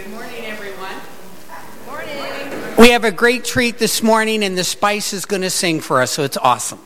Good morning, everyone. Morning. We have a great treat this morning, and the Spice is going to sing for us, so it's awesome.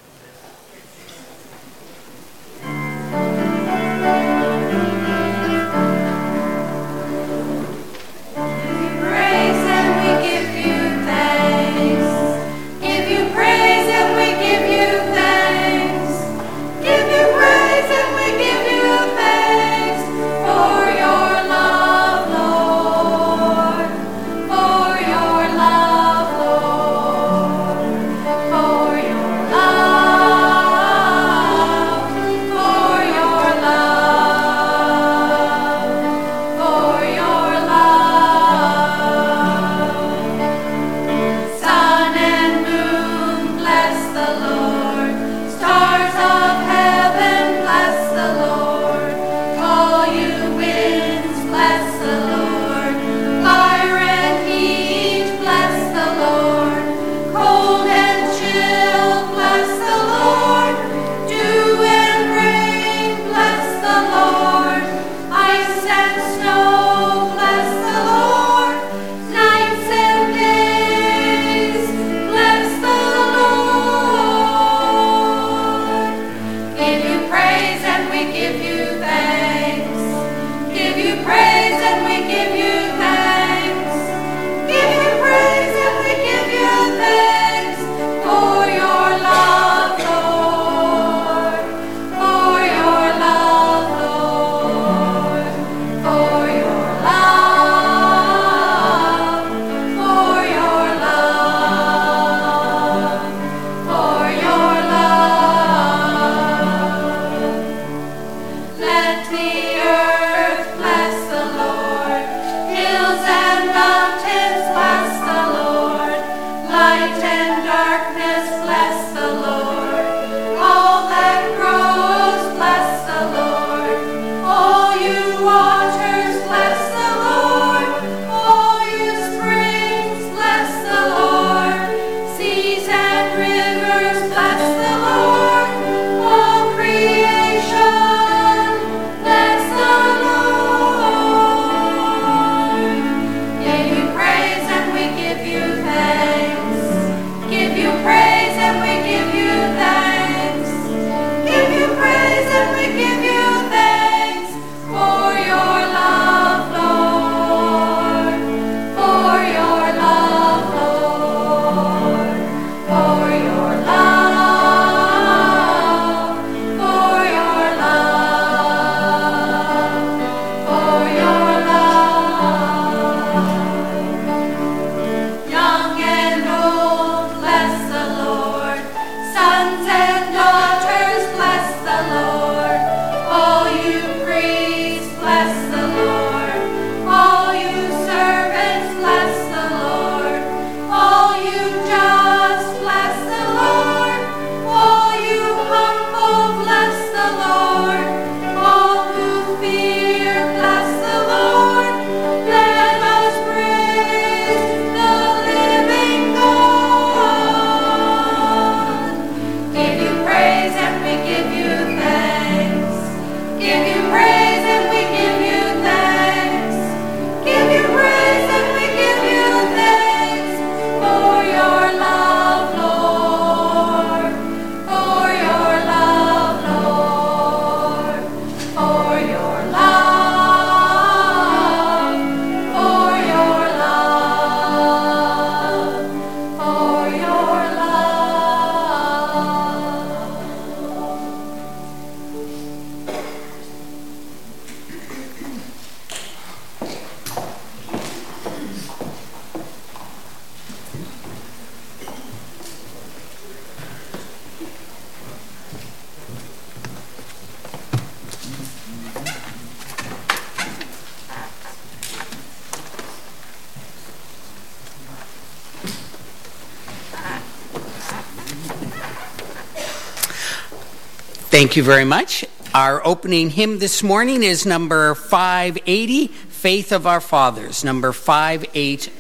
Thank you very much. Our opening hymn this morning is number 580, Faith of Our Fathers, number 580.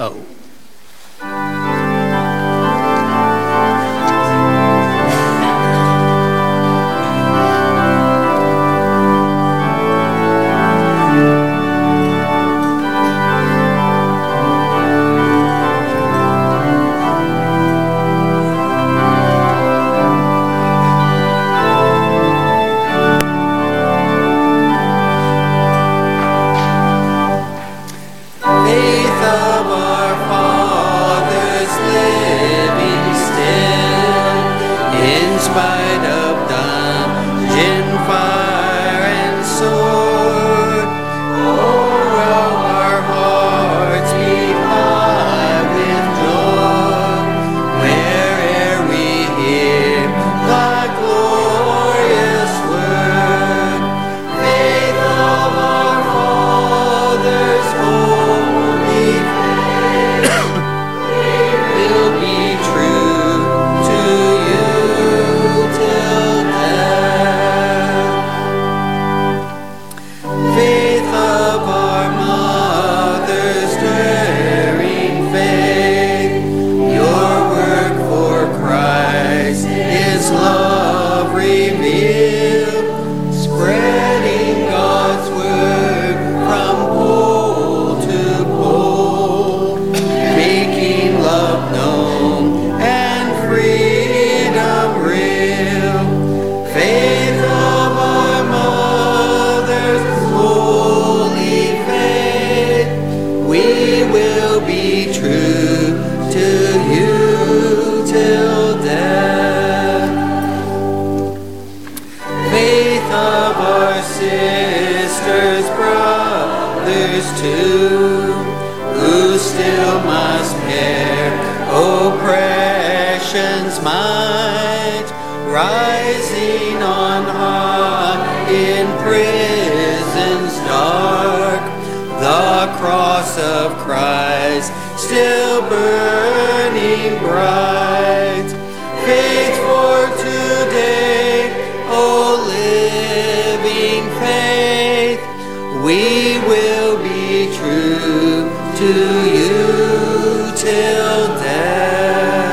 others too, who still must bear oppression's might, rising on high in prisons dark, the cross of Christ still burning bright. Faith for today, O living faith, we will be true to you till death.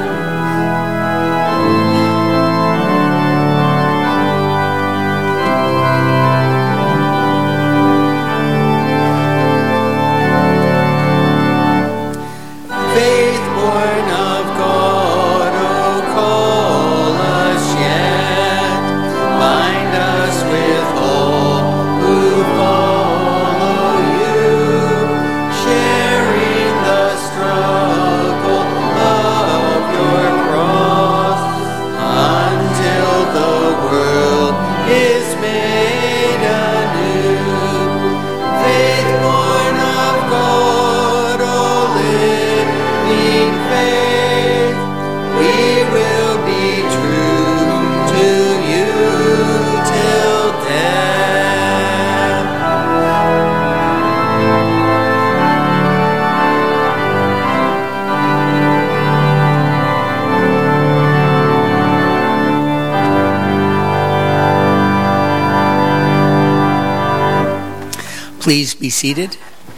Faith born of God, oh, call us yet, bind us with all who follow you, sharing the struggle of your cross, until the world is made anew. Faith born of God, oh, living faith, we will be true to you till death. Please be seated.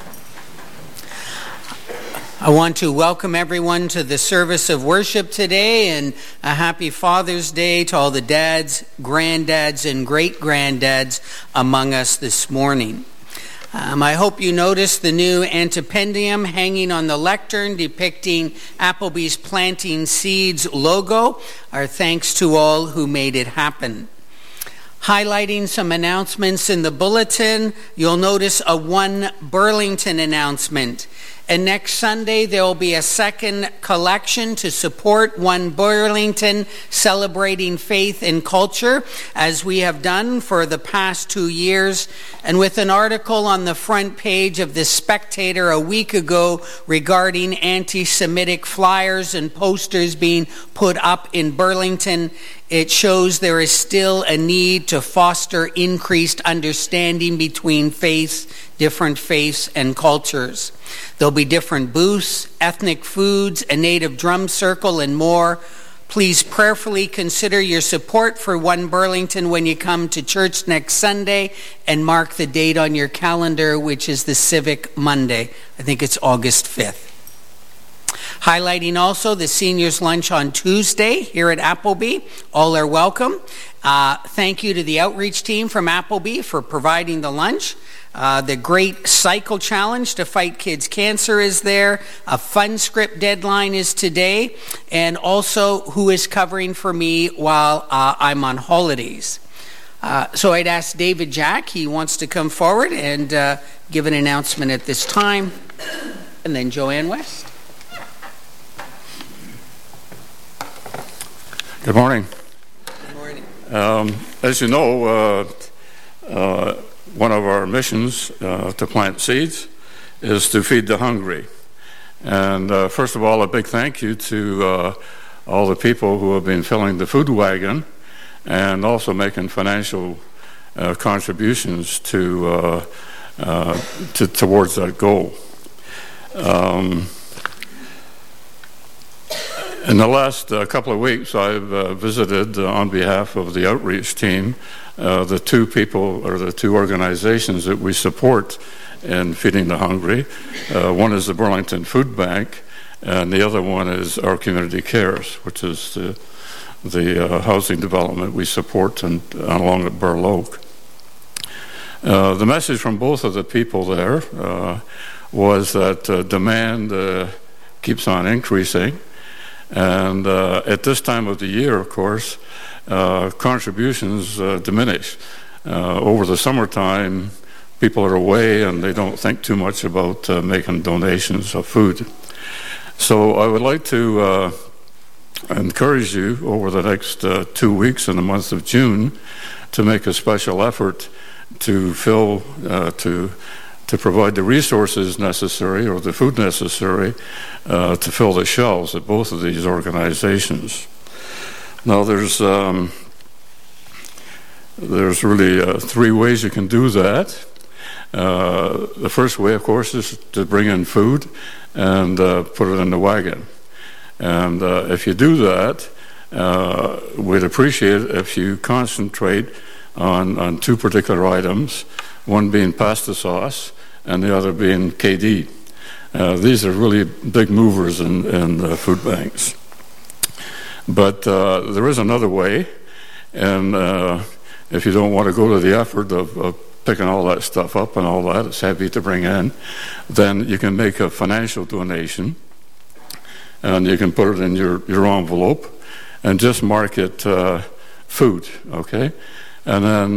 I want to welcome everyone to the service of worship today, and a happy Father's Day to all the dads, granddads, and great-granddads among us this morning. I hope you noticed the new antipendium hanging on the lectern depicting Applebee's Planting Seeds logo. Our thanks to all who made it happen. Highlighting some announcements in the bulletin, you'll notice a One Burlington announcement. And next Sunday, there will be a second collection to support One Burlington, celebrating faith and culture, as we have done for the past 2 years. And with an article on the front page of The Spectator a week ago regarding anti-Semitic flyers and posters being put up in Burlington, it shows there is still a need to foster increased understanding between faiths, different faiths and cultures. There'll be different booths, ethnic foods, a native drum circle, and more. Please prayerfully consider your support for One Burlington when you come to church next Sunday, and mark the date on your calendar, which is the Civic Monday. I think it's August 5th. Highlighting also the seniors lunch on Tuesday here at Applebee. All are welcome. Thank you to the outreach team from Applebee for providing the lunch. The Great Cycle Challenge to fight kids' cancer is there. A fun script deadline is today. And also, who is covering for me while I'm on holidays. So I'd ask David Jack. He wants to come forward and give an announcement at this time. And then Joanne West. Good morning. Good morning. As you know, one of our missions to plant seeds is to feed the hungry. And first of all, a big thank you to all the people who have been filling the food wagon and also making financial contributions towards that goal. In the last couple of weeks, I've visited on behalf of the outreach team the two people or the two organizations that we support in feeding the hungry. One is the Burlington Food Bank, and the other one is Our Community Cares, which is the housing development we support along at Burl Oak. The message from both of the people there was that demand keeps on increasing. And at this time of the year, of course, contributions diminish. Over the summertime, people are away and they don't think too much about making donations of food. So I would like to encourage you over the next 2 weeks in the month of June to make a special effort to to provide the resources necessary or the food necessary to fill the shelves at both of these organizations. Now, there's really three ways you can do that. The first way, of course, is to bring in food and put it in the wagon. And if you do that, we'd appreciate it if you concentrate on two particular items, one being pasta sauce and the other being KD. These are really big movers in food banks. But there is another way, and if you don't want to go to the effort of picking all that stuff up and all that, it's heavy to bring in, then you can make a financial donation, and you can put it in your envelope and just mark it food, okay? And then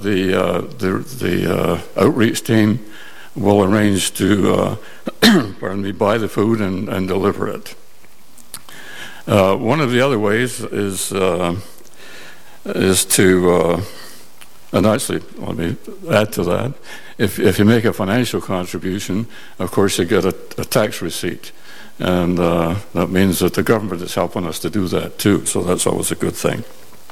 the outreach team will arrange to buy the food and deliver it. One of the other ways is to and actually, let me add to that. If you make a financial contribution, of course you get a tax receipt. And that means that the government is helping us to do that too. So that's always a good thing.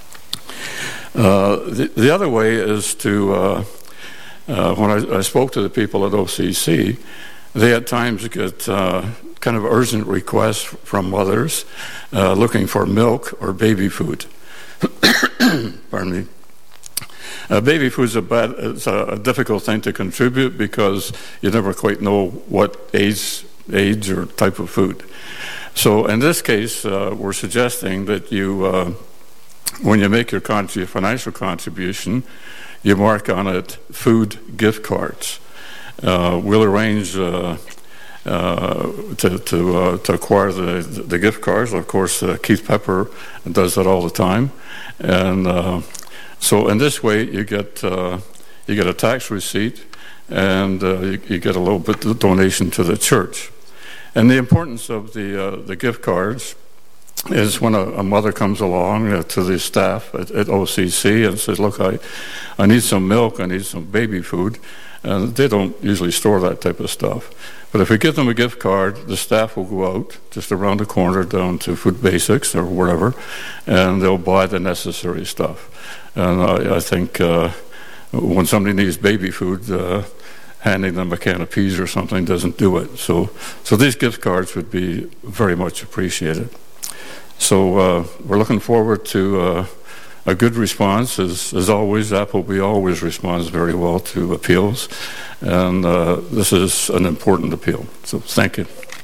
The other way is to, when I spoke to the people at OCC, they at times get kind of urgent requests from mothers looking for milk or baby food. Pardon me. Baby food is a difficult thing to contribute because you never quite know what age or type of food. So in this case, we're suggesting that you, when you make your financial contribution, you mark on it food gift cards. We'll arrange to acquire the gift cards. Of course, Keith Pepper does that all the time, and so in this way you get a tax receipt, and you get a little bit of donation to the church. And the importance of the gift cards is when a mother comes along to the staff at OCC and says, look, I need some milk, I need some baby food. And they don't usually store that type of stuff. But if we give them a gift card, the staff will go out just around the corner down to Food Basics or wherever, and they'll buy the necessary stuff. And I think when somebody needs baby food, handing them a can of peas or something doesn't do it. So these gift cards would be very much appreciated. So we're looking forward to a good response. As always, Appleby always responds very well to appeals, and this is an important appeal. So thank you.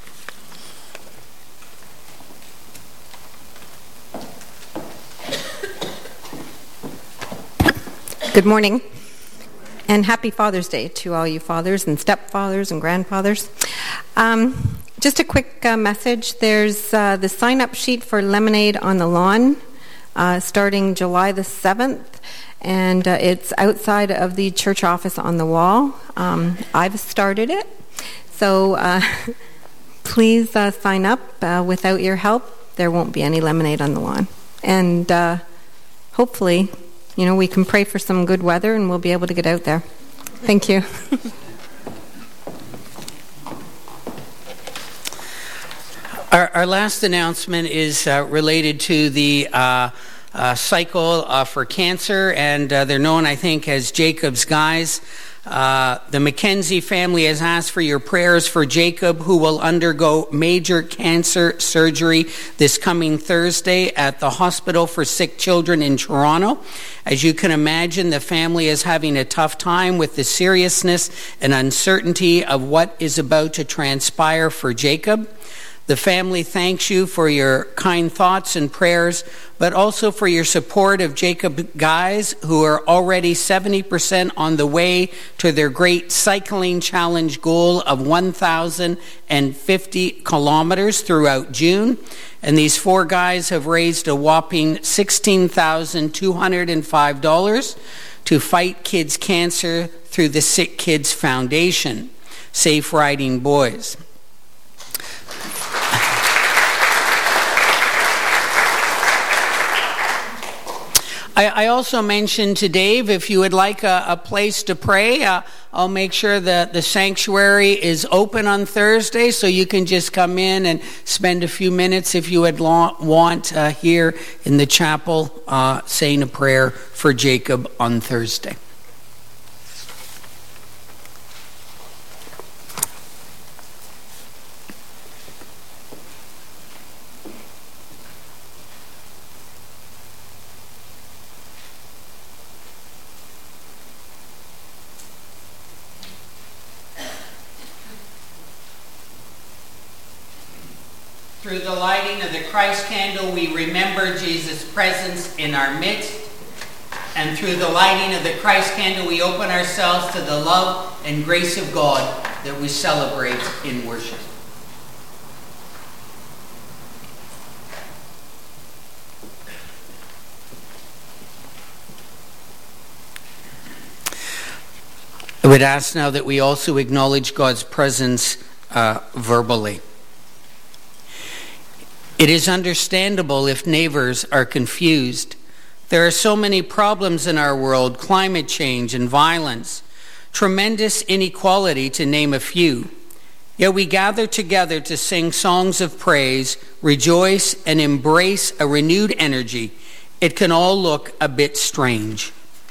Good morning, and happy Father's Day to all you fathers and stepfathers and grandfathers. Just a quick message. There's the sign-up sheet for Lemonade on the Lawn starting July the 7th, and it's outside of the church office on the wall. I've started it, so please sign up. Without your help, there won't be any lemonade on the lawn. And hopefully, we can pray for some good weather and we'll be able to get out there. Thank you. Our last announcement is related to the cycle for cancer, and they're known, I think, as Jacob's Guys. The Mackenzie family has asked for your prayers for Jacob, who will undergo major cancer surgery this coming Thursday at the Hospital for Sick Children in Toronto. As you can imagine, the family is having a tough time with the seriousness and uncertainty of what is about to transpire for Jacob. The family thanks you for your kind thoughts and prayers, but also for your support of Jacob Guys, who are already 70% on the way to their great cycling challenge goal of 1,050 kilometers throughout June. And these four guys have raised a whopping $16,205 to fight kids' cancer through the Sick Kids Foundation. Safe riding, boys. I also mentioned to Dave, if you would like a place to pray I'll make sure that the sanctuary is open on Thursday, so you can just come in and spend a few minutes if you would want here in the chapel saying a prayer for Jacob on Thursday. Through the lighting of the Christ candle, we remember Jesus' presence in our midst. And through the lighting of the Christ candle, we open ourselves to the love and grace of God that we celebrate in worship. I would ask now that we also acknowledge God's presence verbally. It is understandable if neighbors are confused. There are so many problems in our world: climate change and violence, tremendous inequality, to name a few. Yet we gather together to sing songs of praise, rejoice, and embrace a renewed energy. It can all look a bit strange.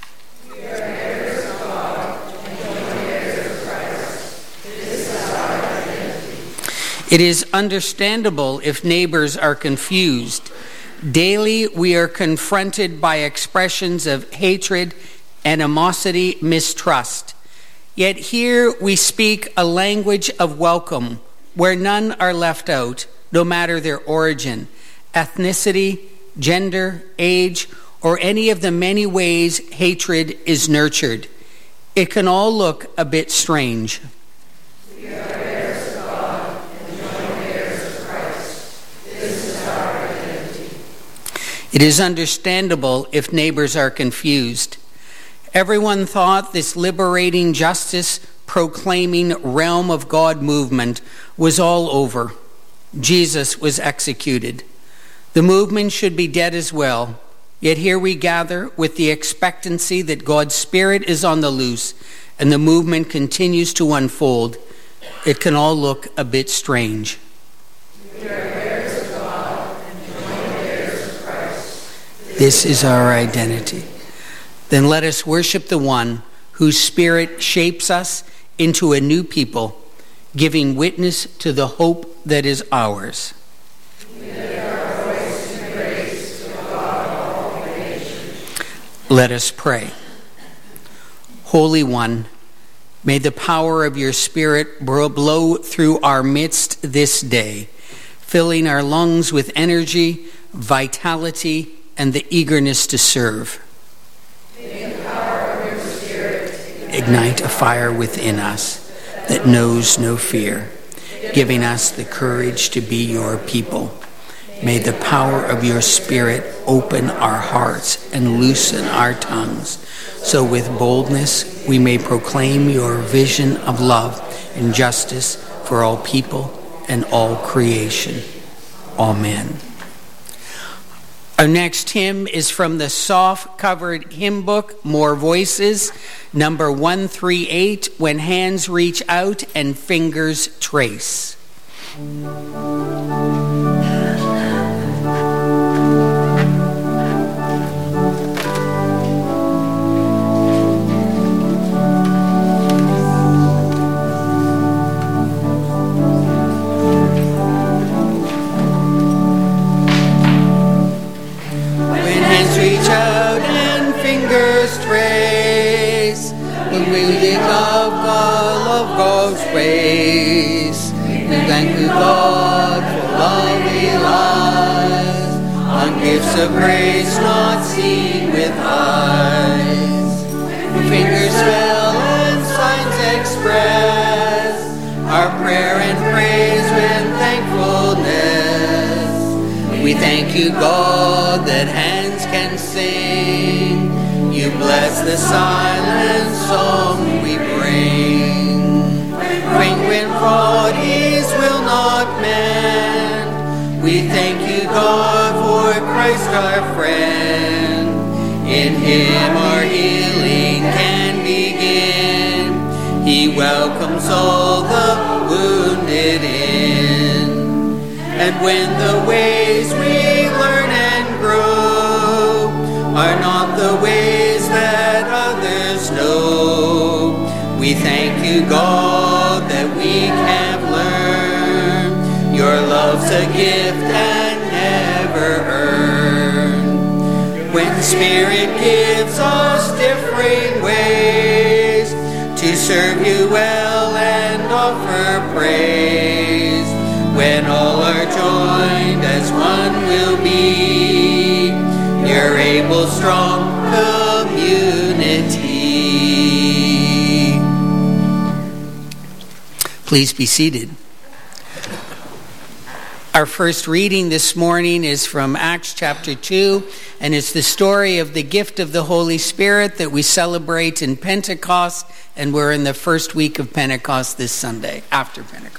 It is understandable if neighbors are confused. Daily, we are confronted by expressions of hatred, animosity, mistrust. Yet here we speak a language of welcome, where none are left out, no matter their origin, ethnicity, gender, age, or any of the many ways hatred is nurtured. It can all look a bit strange. It is understandable if neighbors are confused. Everyone thought this liberating, justice-proclaiming realm of God movement was all over. Jesus was executed. The movement should be dead as well. Yet here we gather with the expectancy that God's Spirit is on the loose and the movement continues to unfold. It can all look a bit strange. This is our identity. Then let us worship the one whose Spirit shapes us into a new people, giving witness to the hope that is ours. Let us pray. Holy One, may the power of your Spirit blow through our midst this day, filling our lungs with energy, vitality, and the eagerness to serve. May the power of your Spirit ignite a fire within us that knows no fear, giving us the courage to be your people. May the power of your Spirit open our hearts and loosen our tongues, so with boldness we may proclaim your vision of love and justice for all people and all creation. Amen. Our next hymn is from the soft-covered hymn book, More Voices, number 138, When Hands Reach Out and Fingers Trace. Ways. We thank you, God, for lovely lives, on gifts of grace not seen with eyes. When fingers fell and signs express our prayer and praise with thankfulness. We thank you, God, that hands can sing. You bless the silent song we bring. When bodies will not mend, we thank you, God, for Christ our friend. In him our healing can begin. welcomes all the wounded in. And when the ways we learn and grow are not the ways that others know, we thank you, God, that we can learn. Your love's a gift and never earned. When Spirit gives us differing ways to serve you well and offer praise, when all are joined as one will be, your able, strong community. Please be seated. Our first reading this morning is from Acts chapter 2, and it's the story of the gift of the Holy Spirit that we celebrate in Pentecost, and we're in the first week of Pentecost this Sunday, after Pentecost.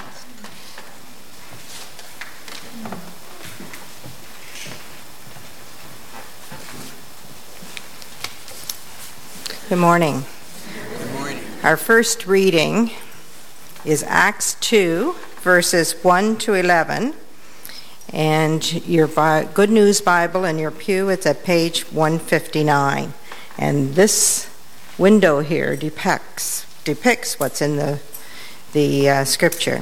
Good morning. Good morning. Our first reading is Acts 2, verses 1 to 11. And your Good News Bible in your pew, it's at page 159. And this window here depicts what's in the scripture.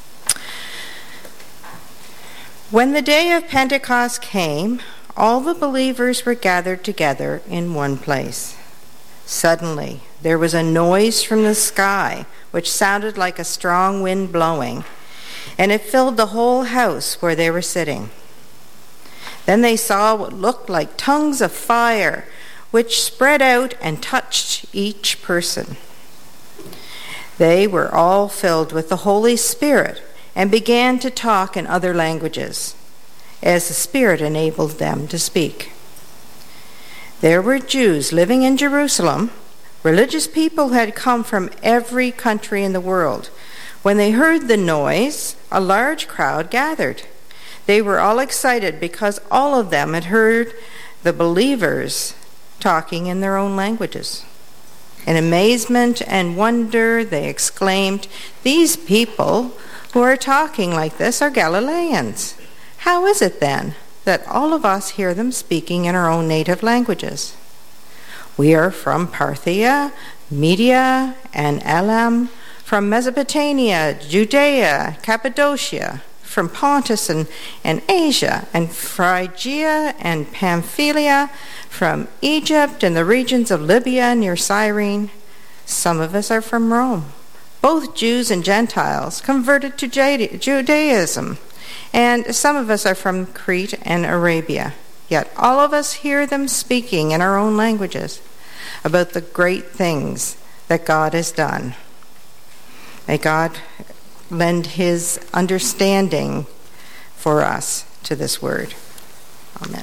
When the day of Pentecost came, all the believers were gathered together in one place. Suddenly, there was a noise from the sky, which sounded like a strong wind blowing, and it filled the whole house where they were sitting. Then they saw what looked like tongues of fire, which spread out and touched each person. They were all filled with the Holy Spirit and began to talk in other languages, as the Spirit enabled them to speak. There were Jews living in Jerusalem, religious people who had come from every country in the world. When they heard the noise, a large crowd gathered. They were all excited because all of them had heard the believers talking in their own languages. In amazement and wonder, they exclaimed, "These people who are talking like this are Galileans. How is it then that all of us hear them speaking in our own native languages? We are from Parthia, Media, and Elam, from Mesopotamia, Judea, Cappadocia, from Pontus and Asia, and Phrygia and Pamphylia, from Egypt and the regions of Libya near Cyrene. Some of us are from Rome, both Jews and Gentiles, converted to Judaism. And some of us are from Crete and Arabia. Yet all of us hear them speaking in our own languages about the great things that God has done. May God lend his understanding for us to this word. Amen.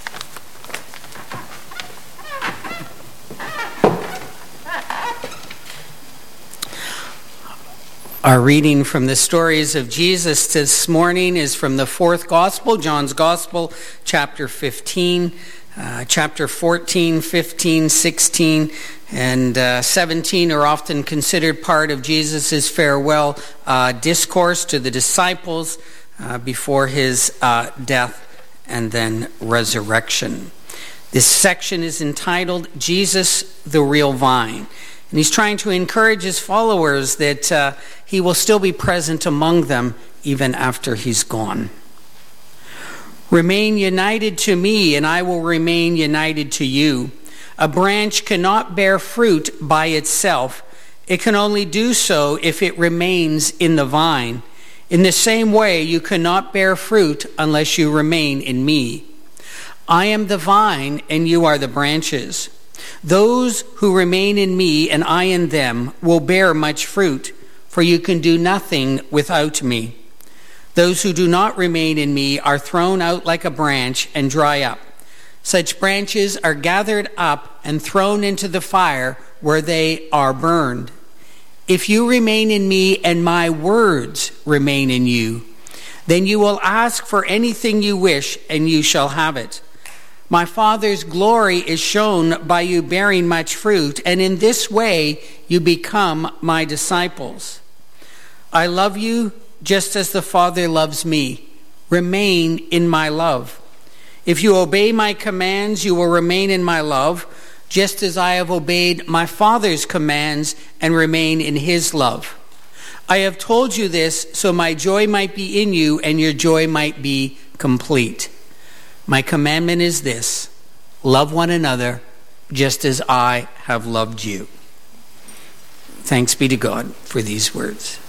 Our reading from the stories of Jesus this morning is from the fourth gospel, John's Gospel, chapter 15, chapter 14, 15, 16, and 17 are often considered part of Jesus' farewell discourse to the disciples before his death and then resurrection. This section is entitled Jesus, the Real Vine. And he's trying to encourage his followers that he will still be present among them even after he's gone. Remain united to me, and I will remain united to you. A branch cannot bear fruit by itself. It can only do so if it remains in the vine. In the same way, you cannot bear fruit unless you remain in me. I am the vine, and you are the branches. Those who remain in me and I in them will bear much fruit, for you can do nothing without me. Those who do not remain in me are thrown out like a branch and dry up. Such branches are gathered up and thrown into the fire where they are burned. If you remain in me and my words remain in you, then you will ask for anything you wish and you shall have it. My Father's glory is shown by you bearing much fruit, and in this way you become my disciples. I love you just as the Father loves me. Remain in my love. If you obey my commands, you will remain in my love, just as I have obeyed my Father's commands and remain in his love. I have told you this so my joy might be in you and your joy might be complete. My commandment is this: love one another just as I have loved you. Thanks be to God for these words.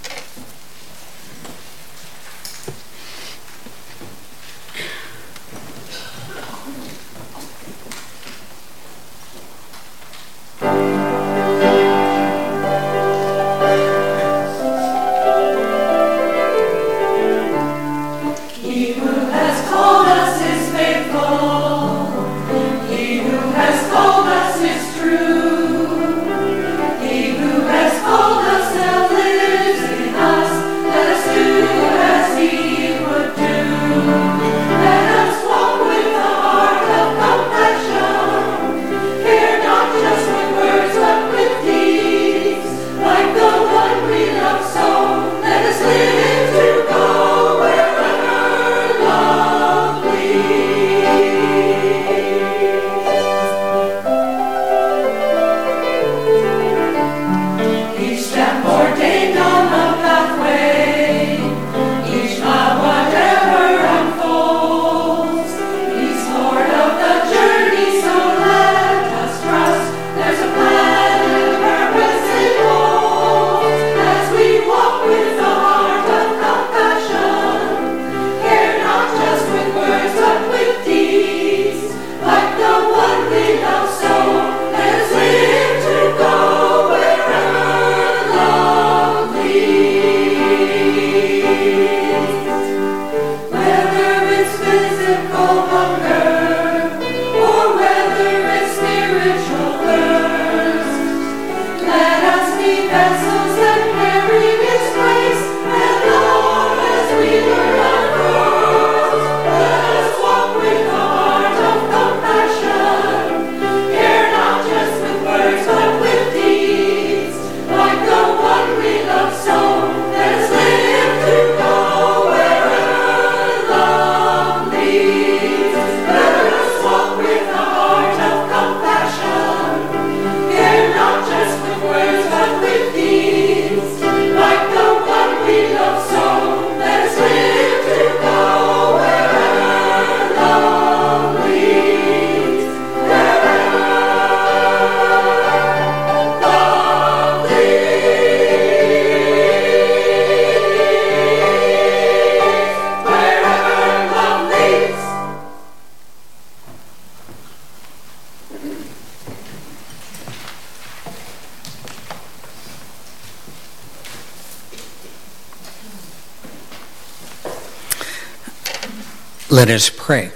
Let us pray.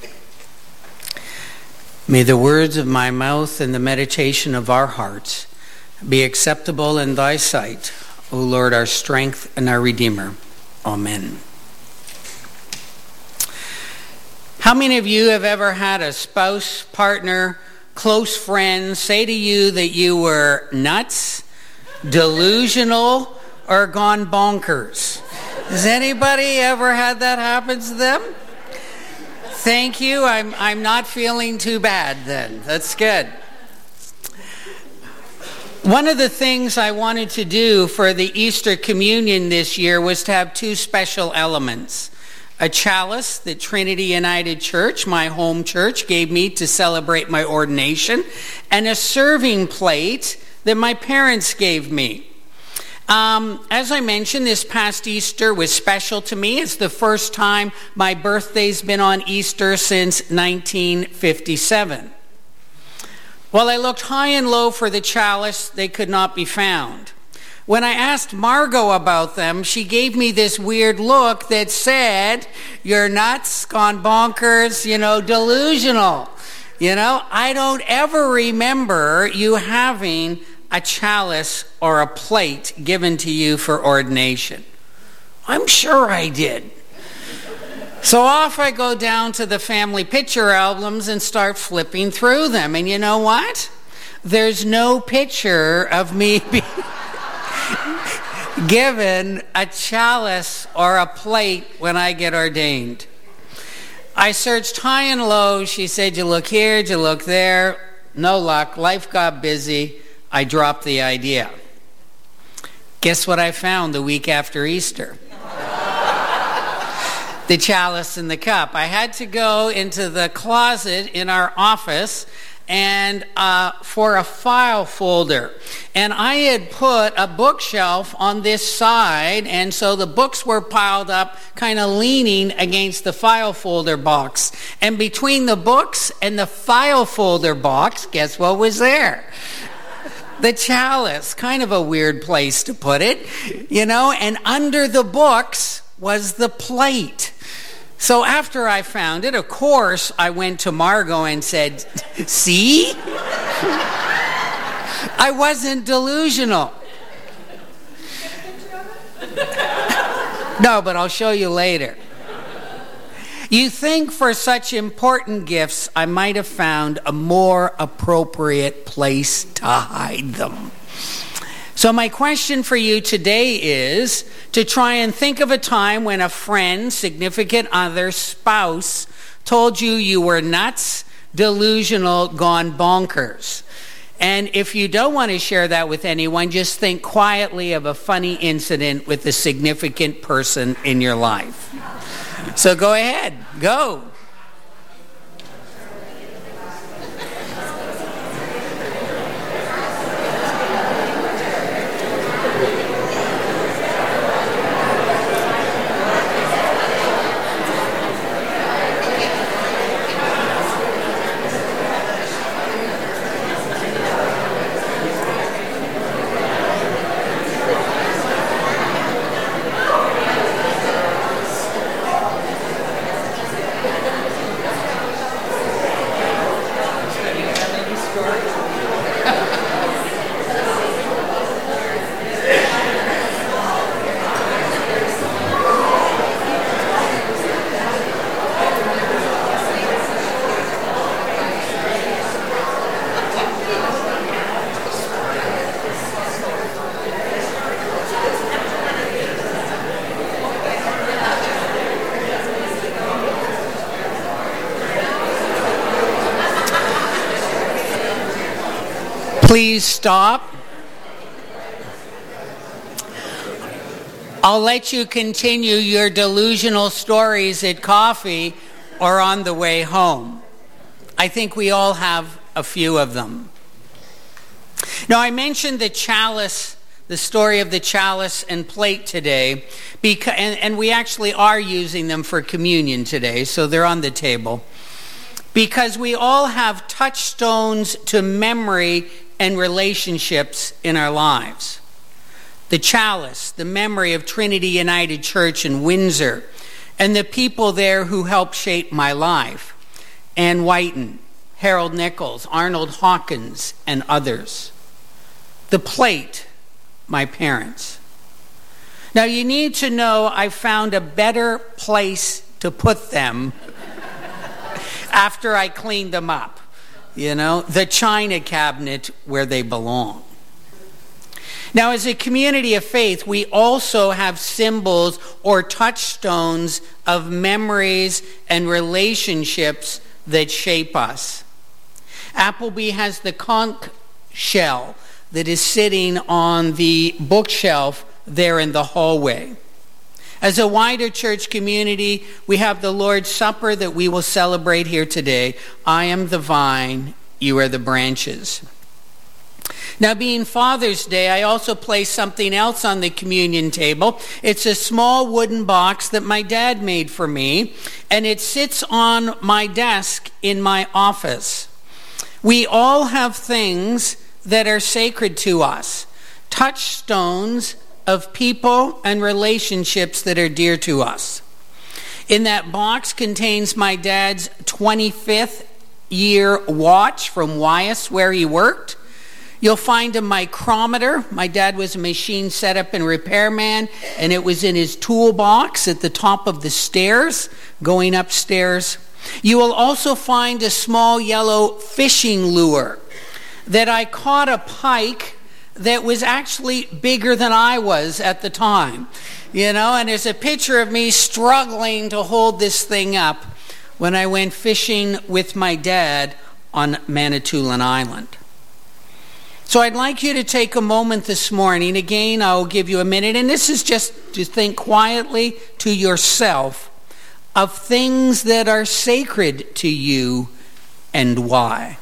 May the words of my mouth and the meditation of our hearts be acceptable in thy sight, O Lord, our strength and our Redeemer. Amen. How many of you have ever had a spouse, partner, close friend say to you that you were nuts, delusional, or gone bonkers? Has anybody ever had that happen to them? Thank you. I'm not feeling too bad then. That's good. One of the things I wanted to do for the Easter communion this year was to have two special elements. A chalice that Trinity United Church, my home church, gave me to celebrate my ordination, and a serving plate that my parents gave me. As I mentioned, this past Easter was special to me. It's the first time my birthday's been on Easter since 1957. Well, I looked high and low for the chalice. They could not be found. When I asked Margot about them, she gave me this weird look that said, "You're nuts, gone bonkers, delusional." I don't ever remember you having a chalice or a plate given to you for ordination. I'm sure I did. So off I go down to the family picture albums and start flipping through them. And you know what? There's no picture of me given a chalice or a plate when I get ordained. I searched high and low. She said, you look here, you look there. No luck. Life got busy. I dropped the idea. Guess what I found the week after Easter? The chalice and the cup. I had to go into the closet in our office and for a file folder. And I had put a bookshelf on this side, and so the books were piled up, kind of leaning against the file folder box. And between the books and the file folder box, guess what was there? The chalice. Kind of a weird place to put it, you know, and under the books was the plate. So after I found it, of course, I went to Margot and said, see? I wasn't delusional. No, but I'll show you later. You think for such important gifts, I might have found a more appropriate place to hide them. So my question for you today is to try and think of a time when a friend, significant other, spouse told you you were nuts, delusional, gone bonkers. And if you don't want to share that with anyone, just think quietly of a funny incident with a significant person in your life. So go ahead, go. Please stop. I'll let you continue your delusional stories at coffee or on the way home. I think we all have a few of them. Now, I mentioned the chalice, the story of the chalice and plate today, and we actually are using them for communion today, so they're on the table, because we all have touchstones to memory and relationships in our lives. The chalice, the memory of Trinity United Church in Windsor, and the people there who helped shape my life. Ann Whiten, Harold Nichols, Arnold Hawkins, and others. The plate, my parents. Now you need to know I found a better place to put them after I cleaned them up. You know, the china cabinet where they belong. Now, as a community of faith, we also have symbols or touchstones of memories and relationships that shape us. Appleby has the conch shell that is sitting on the bookshelf there in the hallway. As a wider church community, we have the Lord's Supper that we will celebrate here today. I am the vine, you are the branches. Now, being Father's Day, I also place something else on the communion table. It's a small wooden box that my dad made for me, and it sits on my desk in my office. We all have things that are sacred to us, touchstones of people and relationships that are dear to us. In that box contains my dad's 25th year watch from Wyeth, where he worked. You'll find a micrometer. My dad was a machine setup and repairman, and it was in his toolbox at the top of the stairs, going upstairs. You will also find a small yellow fishing lure that I caught a pike that was actually bigger than I was at the time. And there's a picture of me struggling to hold this thing up when I went fishing with my dad on Manitoulin Island. So I'd like you to take a moment this morning. Again, I'll give you a minute, and this is just to think quietly to yourself of things that are sacred to you and why.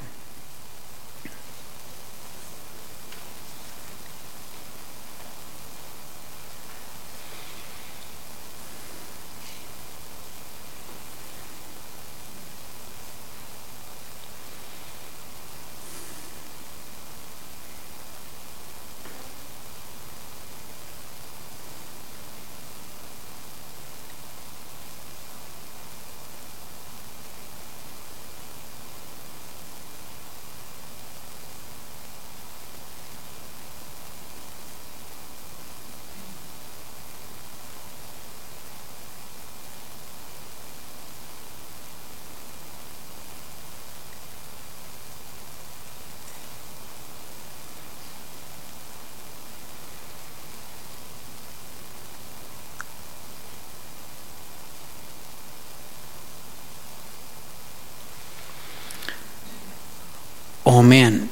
Amen.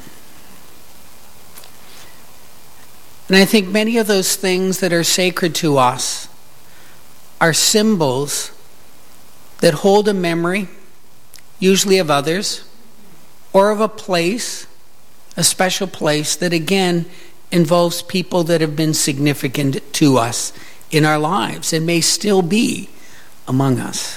And I think many of those things that are sacred to us are symbols that hold a memory, usually of others, or of a place, a special place that again involves people that have been significant to us in our lives and may still be among us.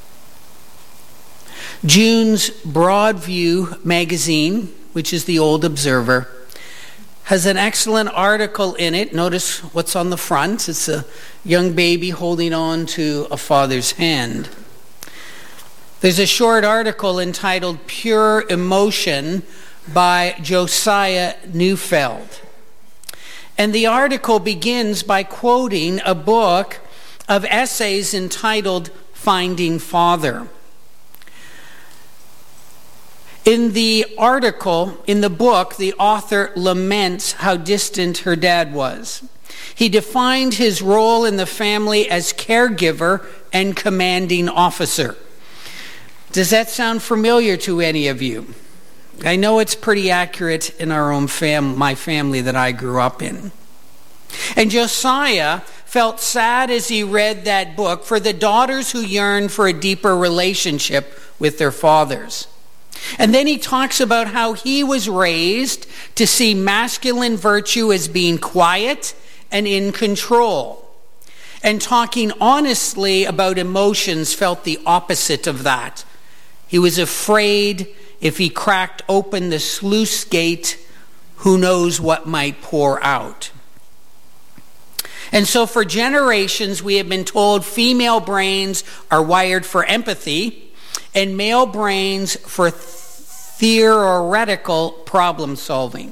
June's Broadview magazine, which is the Old Observer, has an excellent article in it. Notice what's on the front. It's a young baby holding on to a father's hand. There's a short article entitled Pure Emotion by Josiah Neufeld. And the article begins by quoting a book of essays entitled Finding Father. In the article, in the book, the author laments how distant her dad was. He defined his role in the family as caregiver and commanding officer. Does that sound familiar to any of you? I know it's pretty accurate in our own my family that I grew up in. And Josiah felt sad as he read that book for the daughters who yearned for a deeper relationship with their fathers. And then he talks about how he was raised to see masculine virtue as being quiet and in control. And talking honestly about emotions felt the opposite of that. He was afraid if he cracked open the sluice gate, who knows what might pour out. And so for generations we have been told female brains are wired for empathy and male brains for theoretical problem solving.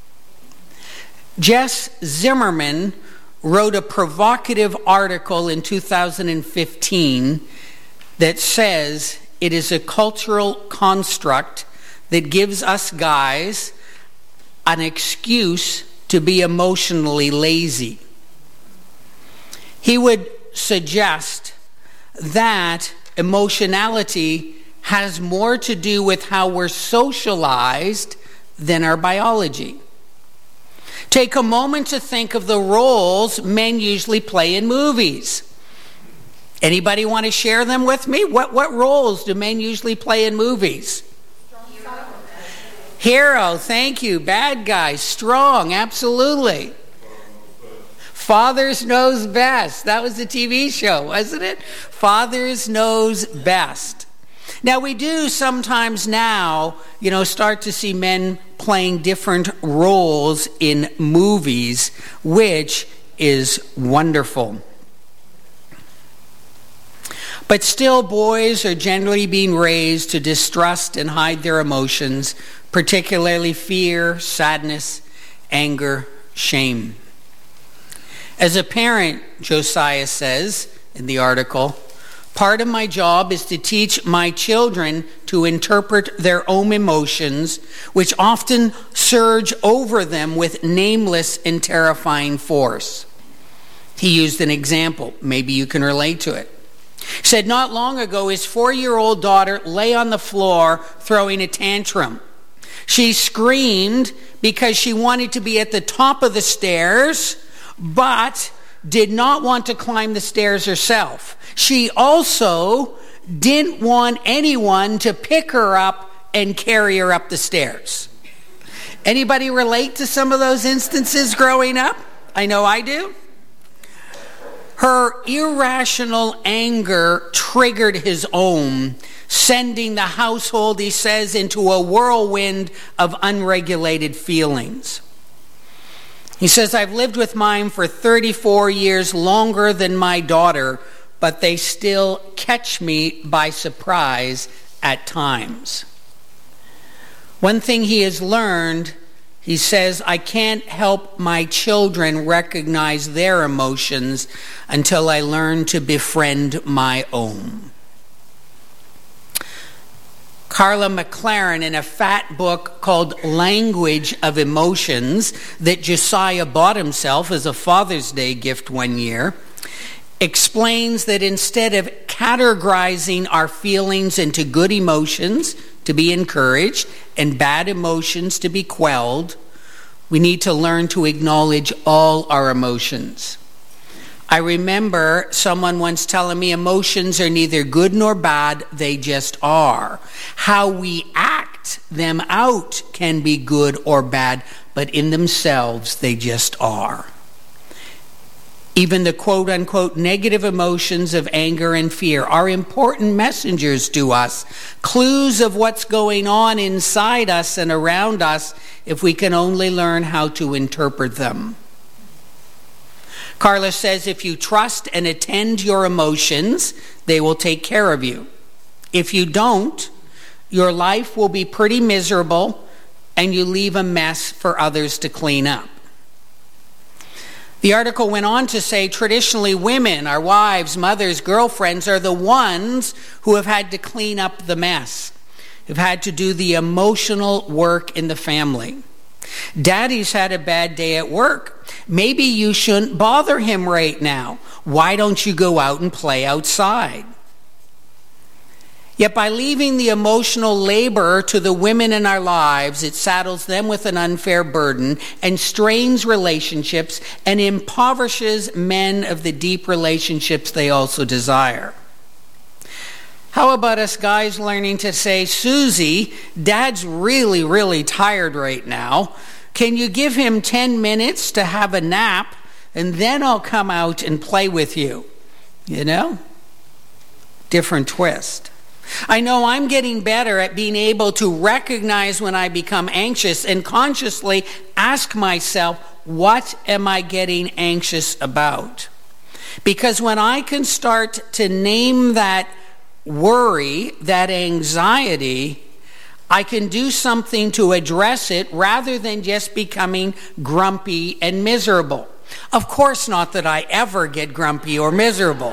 Jess Zimmerman wrote a provocative article in 2015 that says it is a cultural construct that gives us guys an excuse to be emotionally lazy. He would suggest that emotionality has more to do with how we're socialized than our biology. Take a moment to think of the roles men usually play in movies. Anybody want to share them with me? What roles do men usually play in movies? Hero, thank you. Bad guy, strong, absolutely. Fathers Knows Best. That was the TV show, wasn't it? Fathers Knows Best. Now we do sometimes now, start to see men playing different roles in movies, which is wonderful. But still, boys are generally being raised to distrust and hide their emotions, particularly fear, sadness, anger, shame. As a parent, Josiah says in the article, Part of my job is to teach my children to interpret their own emotions, which often surge over them with nameless and terrifying force. He used an example. Maybe you can relate to it. He said not long ago his 4-year-old daughter lay on the floor throwing a tantrum. She screamed because she wanted to be at the top of the stairs, but did not want to climb the stairs herself. She also didn't want anyone to pick her up and carry her up the stairs. Anybody relate to some of those instances growing up? I know I do. Her irrational anger triggered his own, sending the household, he says, into a whirlwind of unregulated feelings. He says, I've lived with mine for 34 years, longer than my daughter, but they still catch me by surprise at times. One thing he has learned, he says, I can't help my children recognize their emotions until I learn to befriend my own. Carla McLaren, in a fat book called Language of Emotions that Josiah bought himself as a Father's Day gift one year, explains that instead of categorizing our feelings into good emotions to be encouraged and bad emotions to be quelled, we need to learn to acknowledge all our emotions. I remember someone once telling me emotions are neither good nor bad, they just are. How we act them out can be good or bad, but in themselves they just are. Even the quote-unquote negative emotions of anger and fear are important messengers to us, clues of what's going on inside us and around us if we can only learn how to interpret them. Carla says, if you trust and attend your emotions, they will take care of you. If you don't, your life will be pretty miserable and you leave a mess for others to clean up. The article went on to say, traditionally women, our wives, mothers, girlfriends, are the ones who have had to clean up the mess, who've had to do the emotional work in the family. Daddy's had a bad day at work. Maybe you shouldn't bother him right now. Why don't you go out and play outside? Yet by leaving the emotional labor to the women in our lives, it saddles them with an unfair burden and strains relationships and impoverishes men of the deep relationships they also desire. How about us guys learning to say, Susie, Dad's really, really tired right now. Can you give him 10 minutes to have a nap, and then I'll come out and play with you? You know? Different twist. I know I'm getting better at being able to recognize when I become anxious and consciously ask myself, what am I getting anxious about? Because when I can start to name that worry, that anxiety, I can do something to address it rather than just becoming grumpy and miserable. Of course, not that I ever get grumpy or miserable.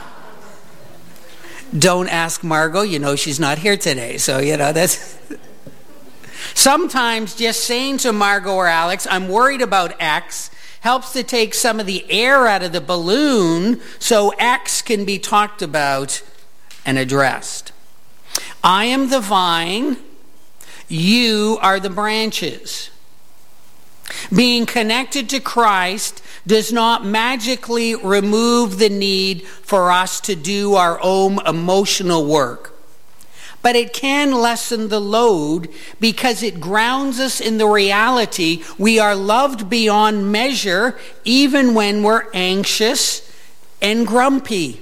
Don't ask Margot, you know she's not here today, so that's... Sometimes just saying to Margot or Alex, I'm worried about X, helps to take some of the air out of the balloon so X can be talked about and addressed. I am the vine, you are the branches. Being connected to Christ does not magically remove the need for us to do our own emotional work, but it can lessen the load because it grounds us in the reality we are loved beyond measure even when we're anxious and grumpy.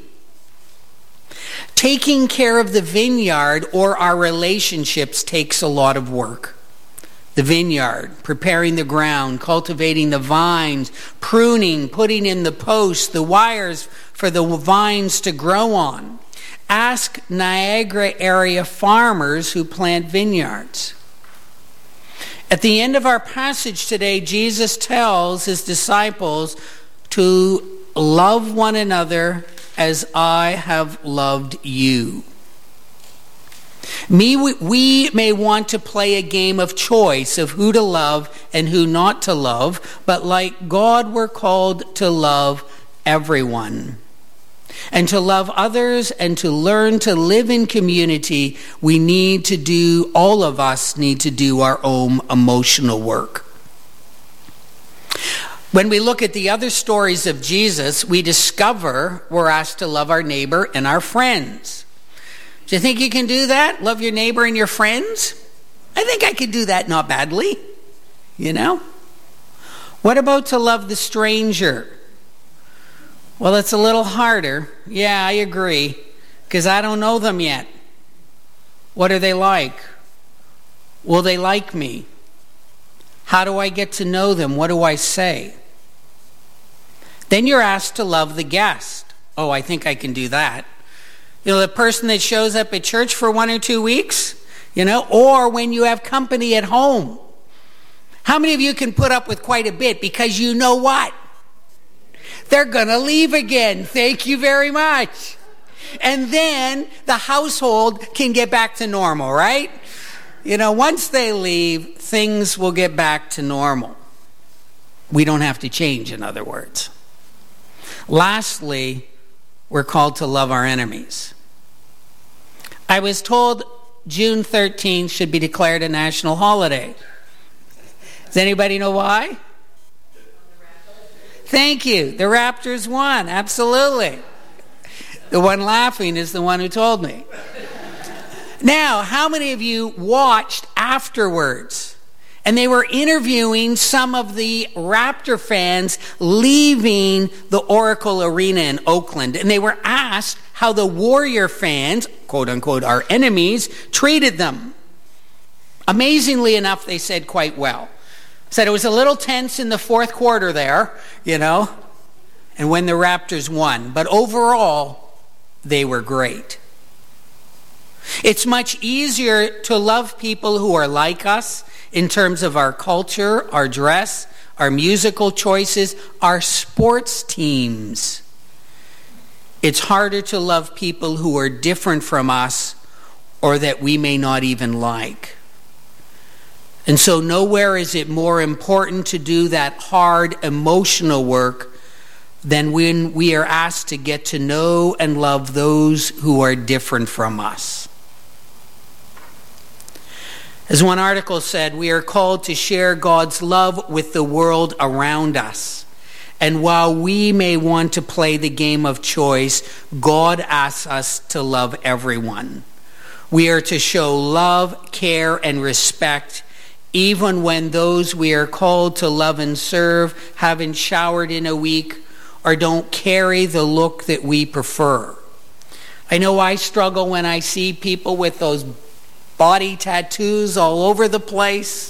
Taking care of the vineyard or our relationships takes a lot of work. The vineyard, preparing the ground, cultivating the vines, pruning, putting in the posts, the wires for the vines to grow on. Ask Niagara area farmers who plant vineyards. At the end of our passage today, Jesus tells his disciples to love one another as I have loved you. We may want to play a game of choice of who to love and who not to love, but like God, we're called to love everyone. And to love others and to learn to live in community, all of us need to do our own emotional work. When we look at the other stories of Jesus, we discover we're asked to love our neighbor and our friends. Do you think you can do that? Love your neighbor and your friends? I think I could do that not badly. You know? What about to love the stranger? Well, it's a little harder. Yeah, I agree. Because I don't know them yet. What are they like? Will they like me? How do I get to know them? What do I say? Then you're asked to love the guest. Oh, I think I can do that. You know, the person that shows up at church for 1 or 2 weeks, or when you have company at home. How many of you can put up with quite a bit because you know what? They're going to leave again. Thank you very much. And then the household can get back to normal, right? Once they leave, things will get back to normal. We don't have to change, in other words. Lastly, we're called to love our enemies. I was told June 13th should be declared a national holiday. Does anybody know why? Thank you. The Raptors won. Absolutely. The one laughing is the one who told me. Now, how many of you watched afterwards? And they were interviewing some of the Raptor fans leaving the Oracle Arena in Oakland. And they were asked how the Warrior fans, quote unquote, our enemies, treated them. Amazingly enough, they said quite well. Said it was a little tense in the fourth quarter there, and when the Raptors won. But overall, they were great. It's much easier to love people who are like us in terms of our culture, our dress, our musical choices, our sports teams. It's harder to love people who are different from us or that we may not even like. And so nowhere is it more important to do that hard emotional work than when we are asked to get to know and love those who are different from us. As one article said, we are called to share God's love with the world around us. And while we may want to play the game of choice, God asks us to love everyone. We are to show love, care, and respect even when those we are called to love and serve haven't showered in a week or don't carry the look that we prefer. I know I struggle when I see people with those body tattoos all over the place.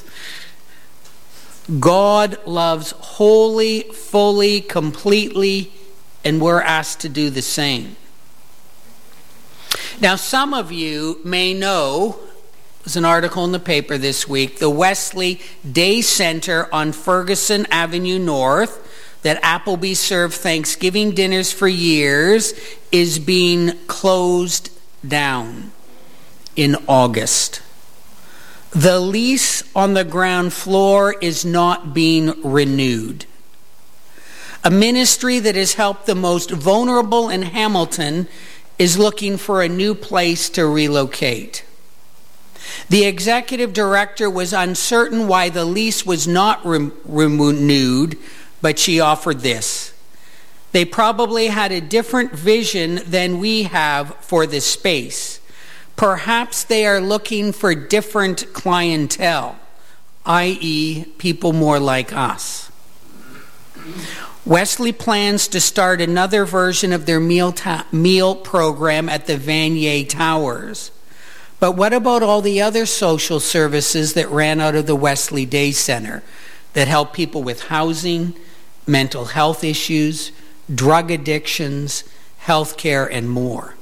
God loves wholly, fully, completely, and we're asked to do the same. Now, some of you may know, there's an article in the paper this week, the Wesley Day Center on Ferguson Avenue North, that Applebee served Thanksgiving dinners for years, is being closed down in August. The lease on the ground floor is not being renewed. A ministry that has helped the most vulnerable in Hamilton is looking for a new place to relocate. The executive director was uncertain why the lease was not renewed, but she offered this. They probably had a different vision than we have for this space. Perhaps they are looking for different clientele, i.e., people more like us. Wesley plans to start another version of their meal program at the Vanier Towers. But what about all the other social services that ran out of the Wesley Day Center that help people with housing, mental health issues, drug addictions, health care, and more?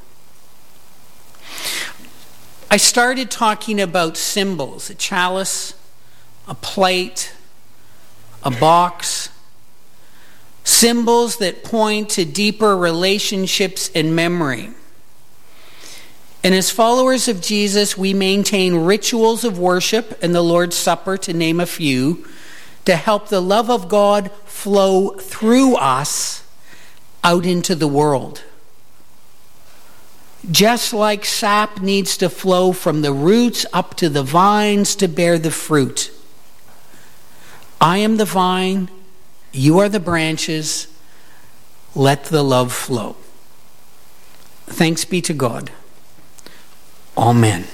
I started talking about symbols, a chalice, a plate, a box. symbols that point to deeper relationships and memory. And as followers of Jesus, we maintain rituals of worship and the Lord's Supper, to name a few, to help the love of God flow through us out into the world. Just like sap needs to flow from the roots up to the vines to bear the fruit. I am the vine, you are the branches. Let the love flow. Thanks be to God. Amen.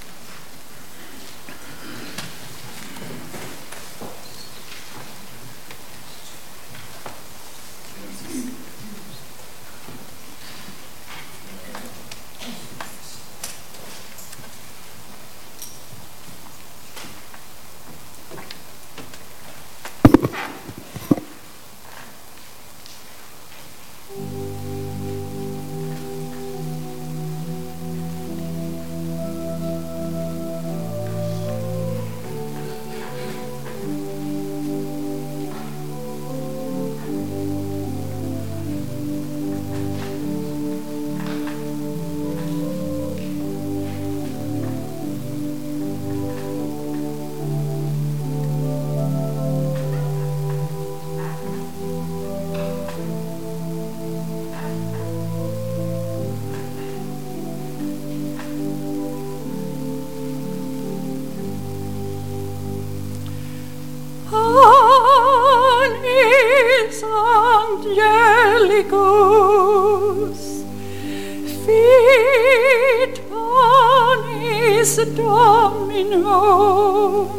Angelicus, fit panis Dominum,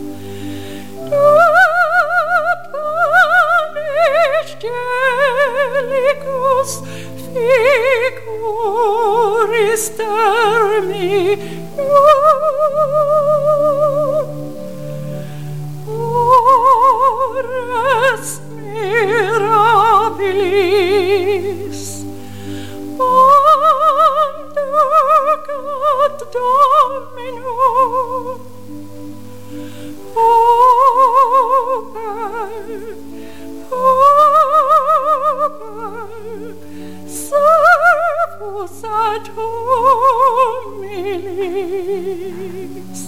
panis Angelicus, ficuris terminum. Ores mirabilis, manducat Dominum, servus ad humilis.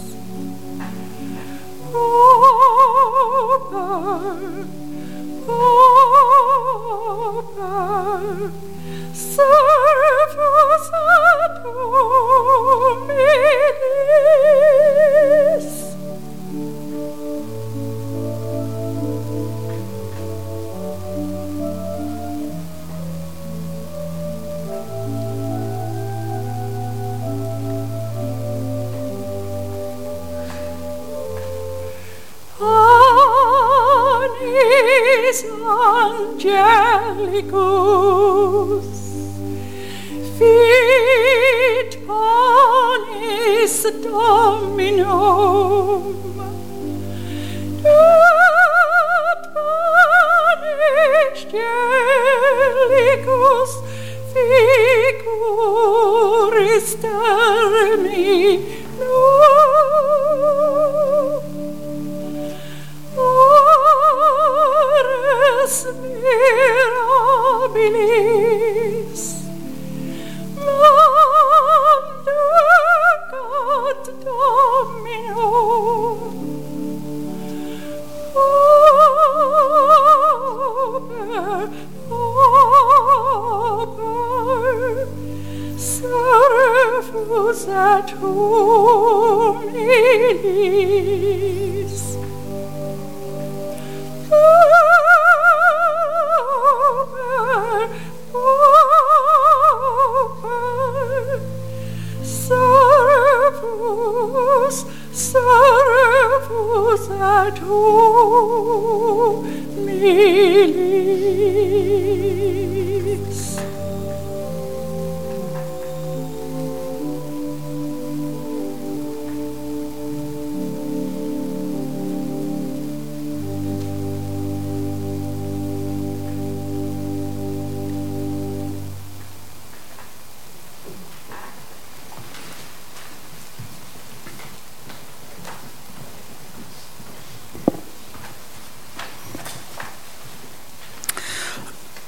Servus ad humilis. Panis Angelicus, fit panis Dominum, panis Angelicus, ficuris terminum. Ores mirabilis, manducat Dominum, servus ad humilis. Servus ad humilis.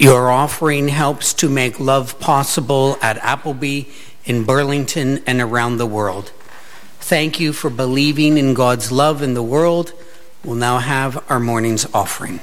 Your offering helps to make love possible at Appleby, in Burlington, and around the world. Thank you for believing in God's love in the world. We'll now have our morning's offering.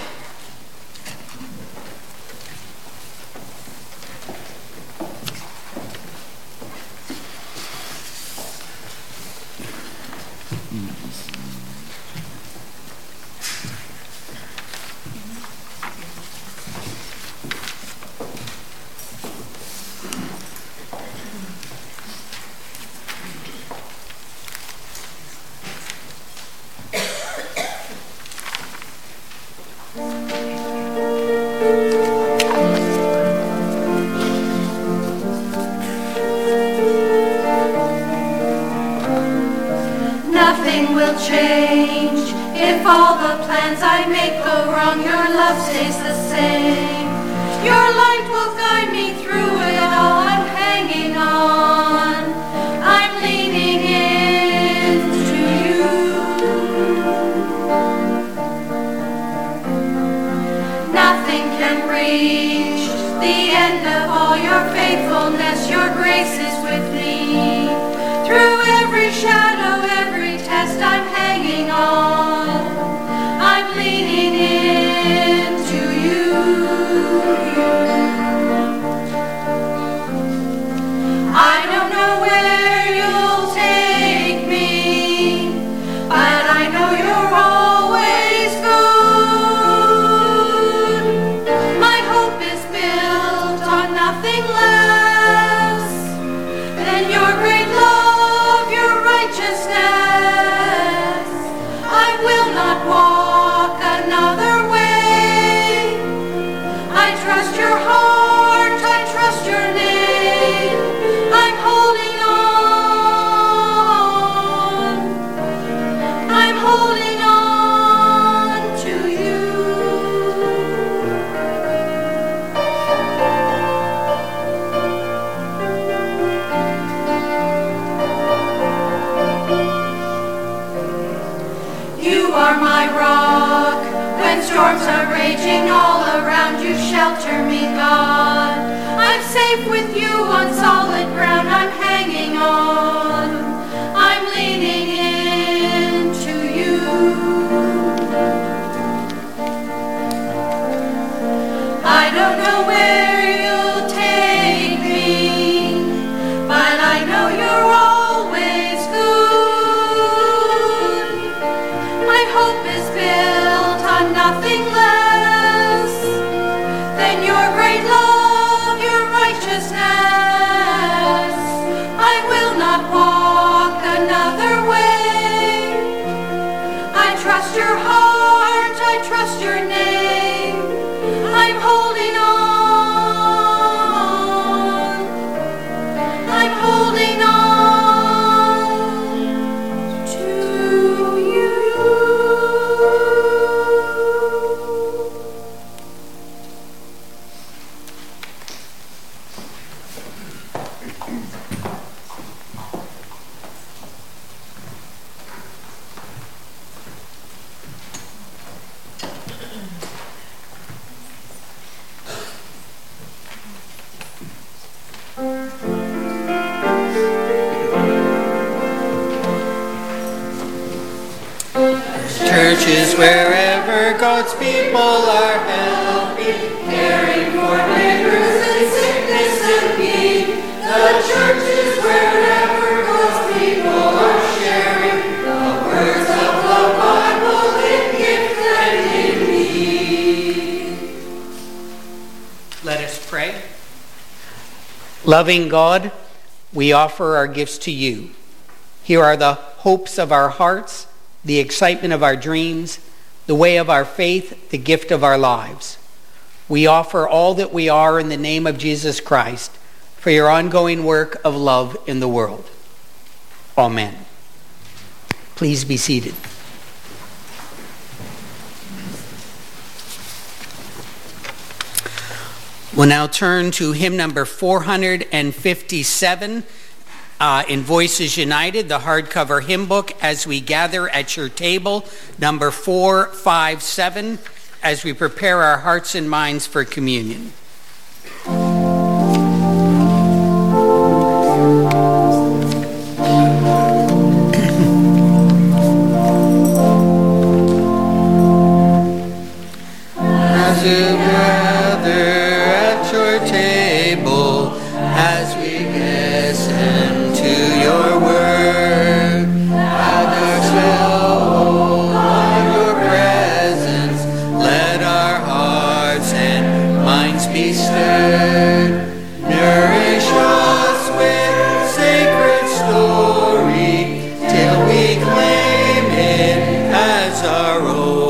Churches wherever God's people are healthy, caring for neighbors in sickness and need. The churches wherever God's people are sharing the words of the Bible in gift and in need. Let us pray. Loving God, we offer our gifts to you. Here are the hopes of our hearts, the excitement of our dreams, the way of our faith, the gift of our lives. We offer all that we are in the name of Jesus Christ for your ongoing work of love in the world. Amen. Please be seated. We'll now turn to hymn number 457. In Voices United, the hardcover hymn book, As We Gather at Your Table, number 457. as we prepare our hearts and minds for communion. As we gather at your table, as we listen to your word, add ourselves on your presence, let our hearts and minds be stirred. Nourish us with sacred story till we claim it as our own.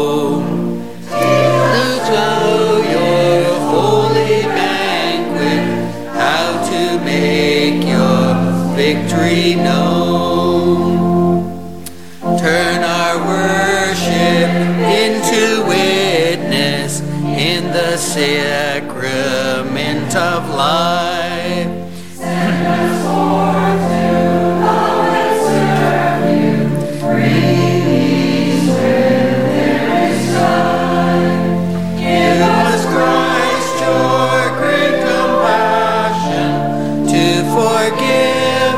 Victory known. Turn our worship into witness in the sacrament of life. Send us forth to love and serve you, freely when there is time. Give us Christ your great compassion to forgive.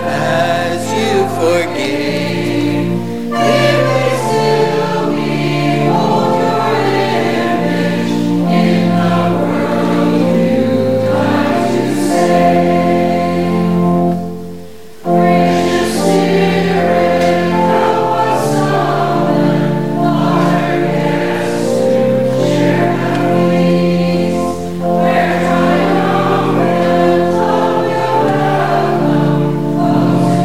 Forgive. If they still behold your image in the world you died to save. Gracious Spirit, help us summon our guests to share the feast, where triumphant of your welcome flows to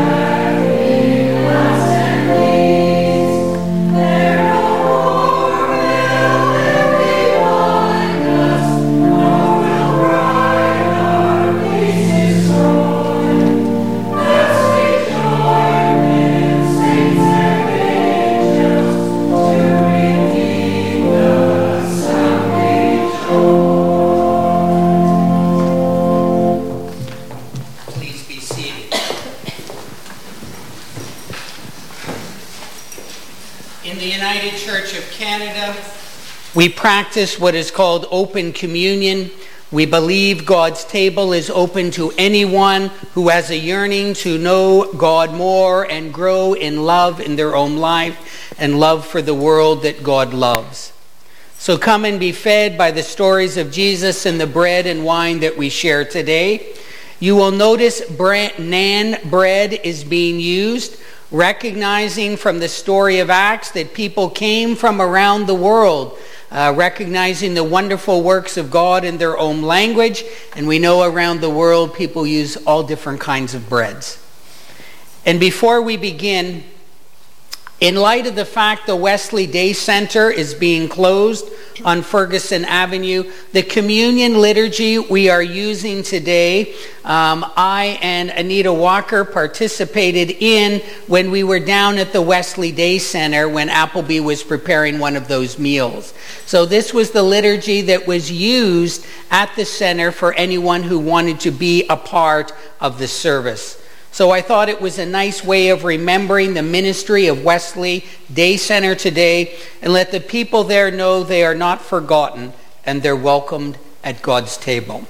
we practice what is called open communion. We believe God's table is open to anyone who has a yearning to know God more and grow in love in their own life and love for the world that God loves. So come and be fed by the stories of Jesus and the bread and wine that we share today. You will notice naan bread is being used, recognizing from the story of Acts that people came from around the world, recognizing the wonderful works of God in their own language. And we know around the world people use all different kinds of breads. And before we begin, in light of the fact the Wesley Day Center is being closed on Ferguson Avenue, the communion liturgy we are using today, I and Anita Walker participated in when we were down at the Wesley Day Center when Appleby was preparing one of those meals. So this was the liturgy that was used at the center for anyone who wanted to be a part of the service. So I thought it was a nice way of remembering the ministry of Wesley Day Center today and let the people there know they are not forgotten and they're welcomed at God's table.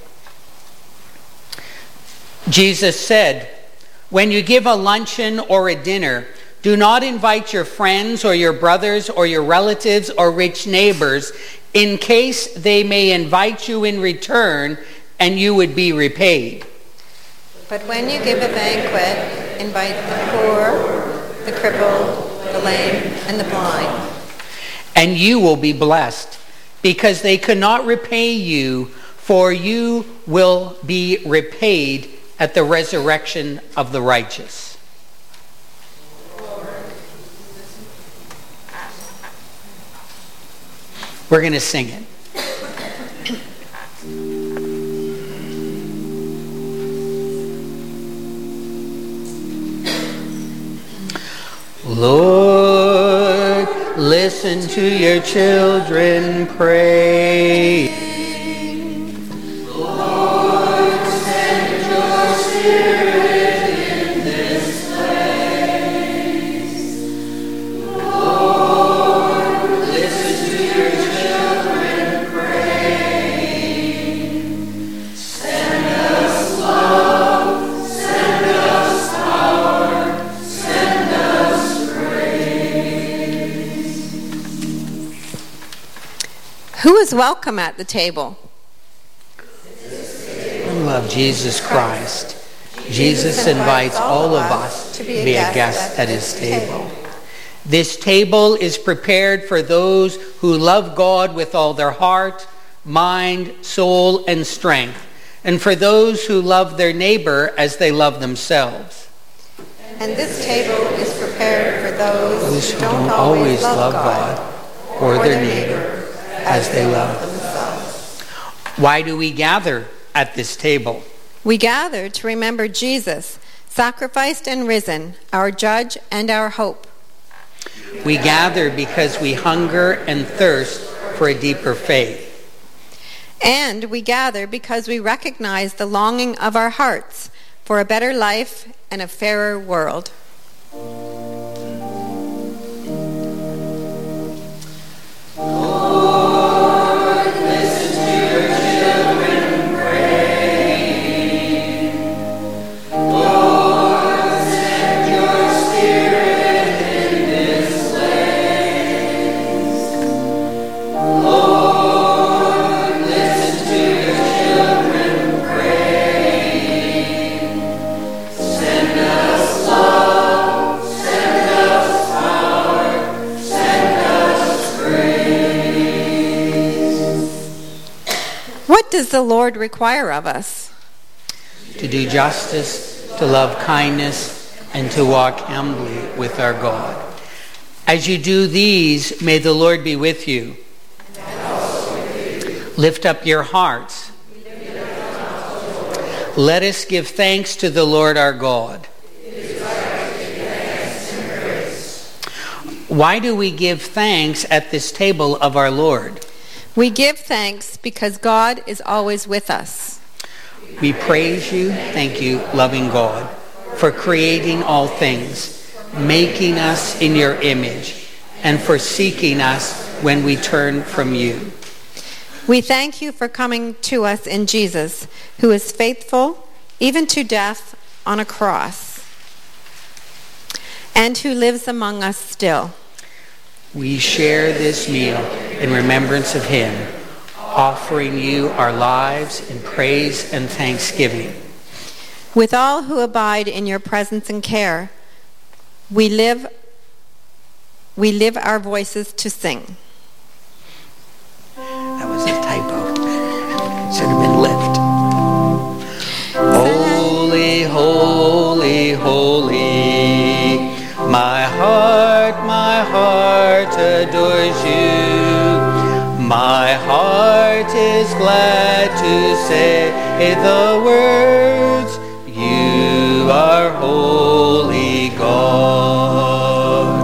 Jesus said, "When you give a luncheon or a dinner, do not invite your friends or your brothers or your relatives or rich neighbors in case they may invite you in return and you would be repaid. But when you give a banquet, invite the poor, the crippled, the lame, and the blind. And you will be blessed, because they cannot repay you, for you will be repaid at the resurrection of the righteous." We're going to sing it. Lord, listen to your children pray. Lord, send your Spirit in this place. Lord, listen to your children Who's welcome at the table? Love Jesus Christ. Jesus invites all of us to be a guest at his table. This table is prepared for those who love God with all their heart, mind, soul, and strength, and for those who love their neighbor as they love themselves. And this table is prepared for those who don't always love God or their neighbor as they love themselves. Why do we gather at this table? We gather to remember Jesus, sacrificed and risen, our judge and our hope. We gather because we hunger and thirst for a deeper faith. And we gather because we recognize the longing of our hearts for a better life and a fairer world. What does the Lord require of us? To do justice, to love kindness, and to walk humbly with our God. As you do these, may the Lord be with you. Lift up your hearts. Let us give thanks to the Lord our God. Why do we give thanks at this table of our Lord? We give thanks because God is always with us. We praise you, thank you, loving God, for creating all things, making us in your image, and for seeking us when we turn from you. We thank you for coming to us in Jesus, who is faithful even to death on a cross, and who lives among us still. We share this meal in remembrance of him, offering you our lives in praise and thanksgiving. With all who abide in your presence and care, we live our voices to sing. That was a typo. Should have been lift. Holy, holy, holy, my heart adores you. My heart is glad to say the words, you are holy God.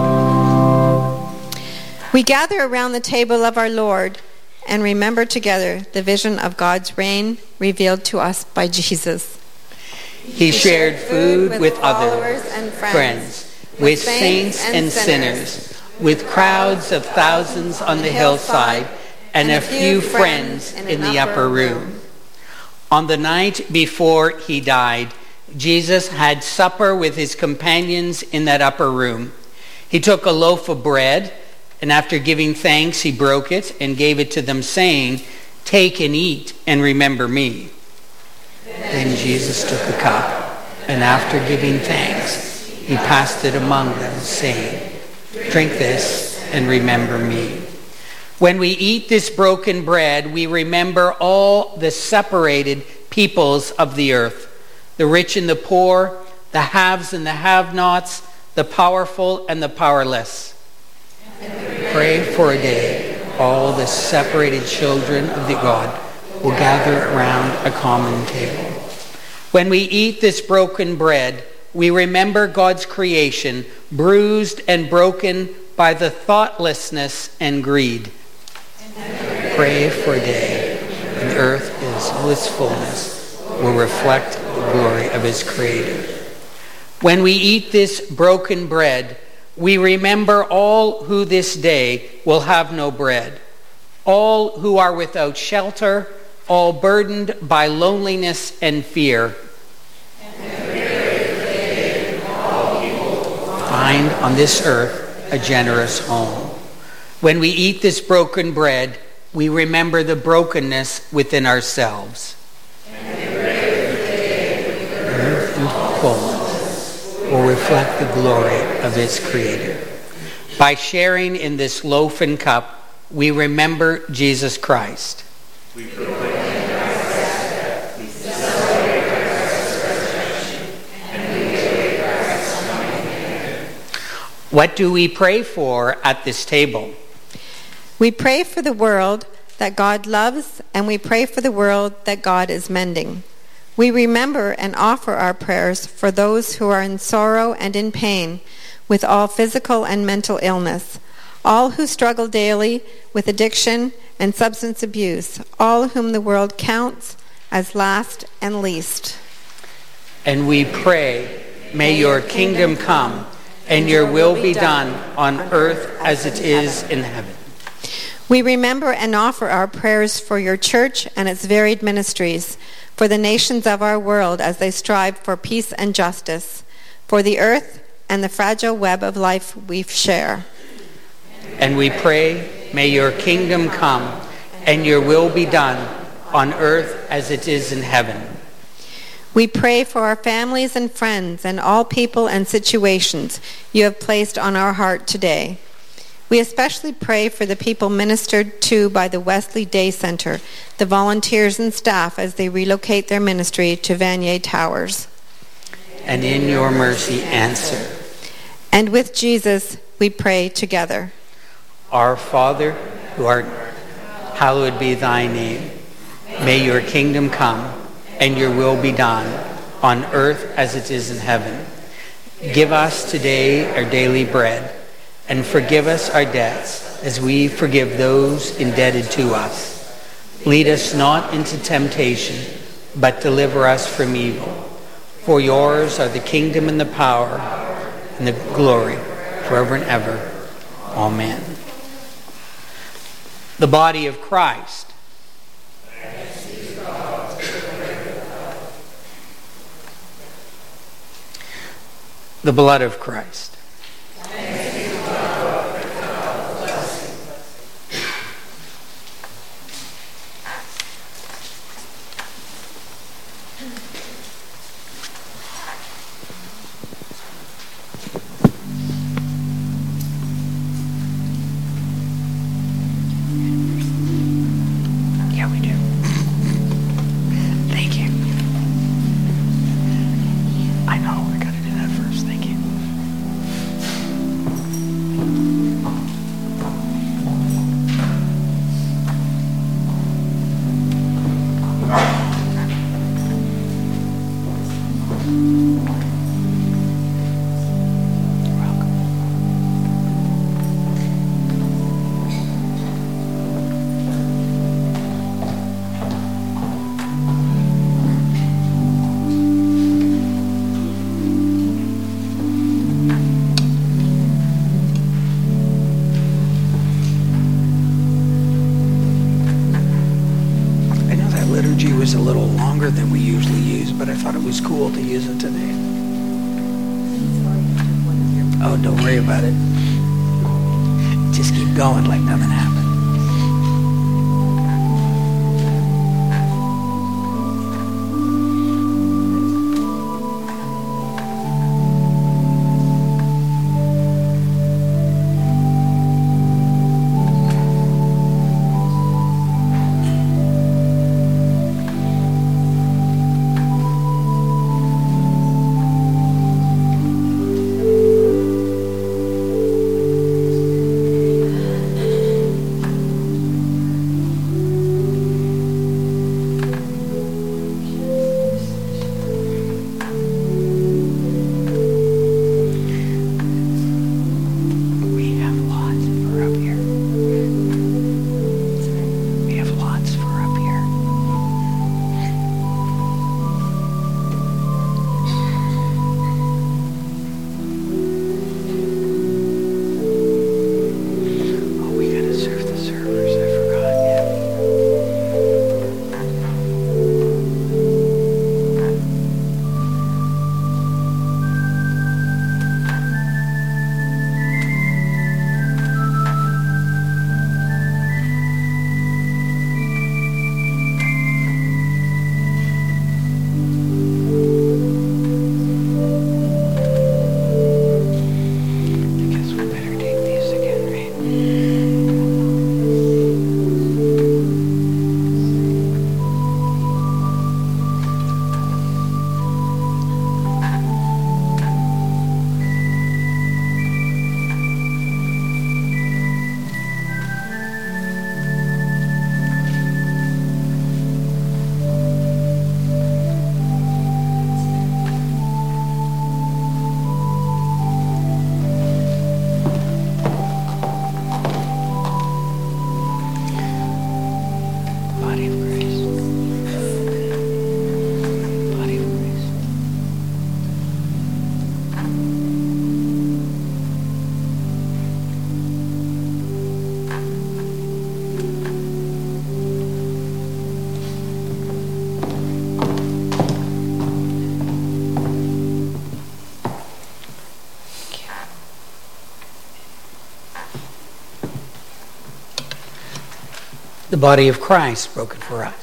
We gather around the table of our Lord and remember together the vision of God's reign revealed to us by Jesus. He shared food with other followers and friends, with saints and sinners, with crowds of thousands on the hillside, and a few friends in the upper room. On the night before he died, Jesus had supper with his companions in that upper room. He took a loaf of bread, and after giving thanks, he broke it and gave it to them, saying, "Take and eat, and remember me." Then Jesus took a cup, and after giving thanks, he passed it among them, saying, "Drink this, and remember me." When we eat this broken bread, we remember all the separated peoples of the earth, the rich and the poor, the haves and the have-nots, the powerful and the powerless. Pray for a day all the separated children of the God will gather around a common table. When we eat this broken bread, we remember God's creation, bruised and broken by the thoughtlessness and greed. Pray for a day when the earth in its fullness will reflect the glory of his Creator. When we eat this broken bread, we remember all who this day will have no bread, all who are without shelter, all burdened by loneliness and fear. Find on this earth a generous home. When we eat this broken bread, we remember the brokenness within ourselves. Earth in fullness will reflect the glory of its Creator. By sharing in this loaf and cup, we remember Jesus Christ. We proclaim Christ's death, we celebrate Christ's resurrection, and we await Christ's coming again. What do we pray for at this table? We pray for the world that God loves, and we pray for the world that God is mending. We remember and offer our prayers for those who are in sorrow and in pain, with all physical and mental illness, all who struggle daily with addiction and substance abuse, all whom the world counts as last and least. And we pray, may your kingdom come, and your will be done on earth as it is in heaven. We remember and offer our prayers for your church and its varied ministries, for the nations of our world as they strive for peace and justice, for the earth and the fragile web of life we share. And we pray, may your kingdom come, and your will be done on earth as it is in heaven. We pray for our families and friends and all people and situations you have placed on our heart today. We especially pray for the people ministered to by the Wesley Day Center, the volunteers and staff as they relocate their ministry to Vanier Towers. And in your mercy answer. And with Jesus, we pray together. Our Father, who art, hallowed be thy name. May your kingdom come, and your will be done, on earth as it is in heaven. Give us today our daily bread, and forgive us our debts, as we forgive those indebted to us. Lead us not into temptation, but deliver us from evil. For yours are the kingdom and the power and the glory forever and ever. Amen. The body of Christ. The blood of Christ. Was a little longer than we usually use, but I thought it was cool to use it today. Oh, don't worry about it. Just keep going like nothing happened. the body of Christ broken for us.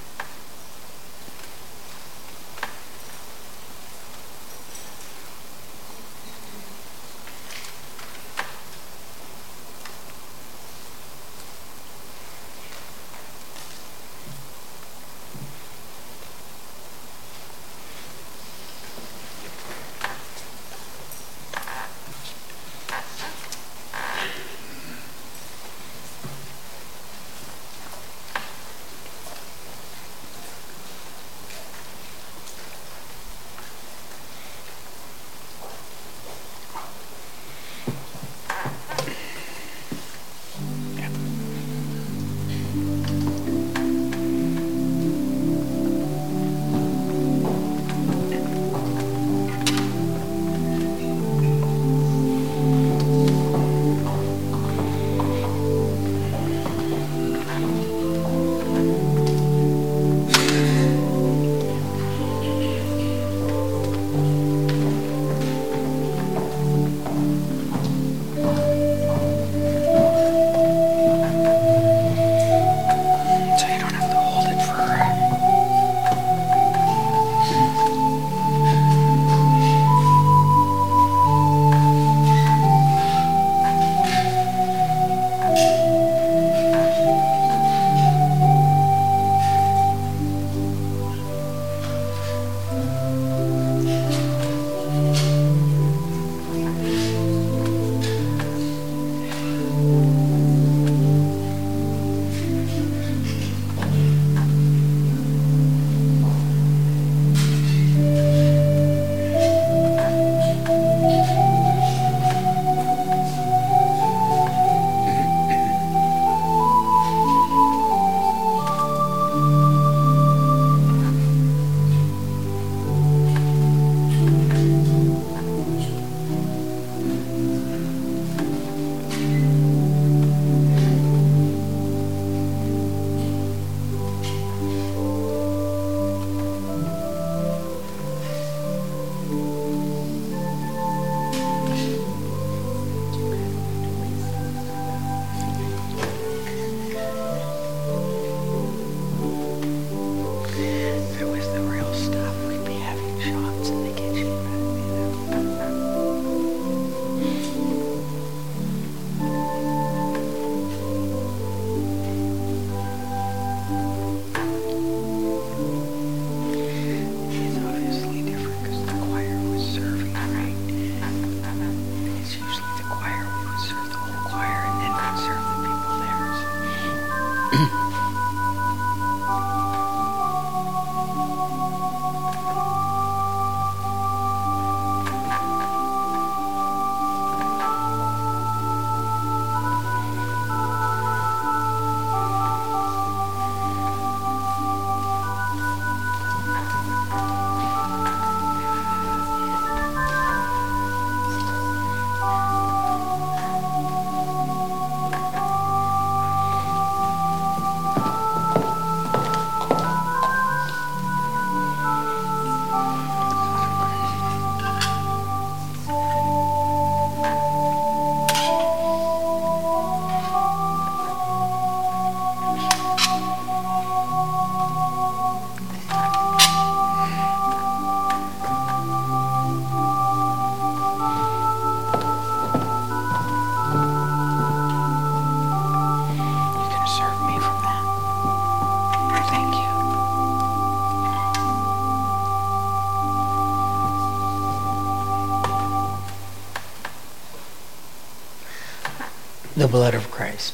The blood of Christ.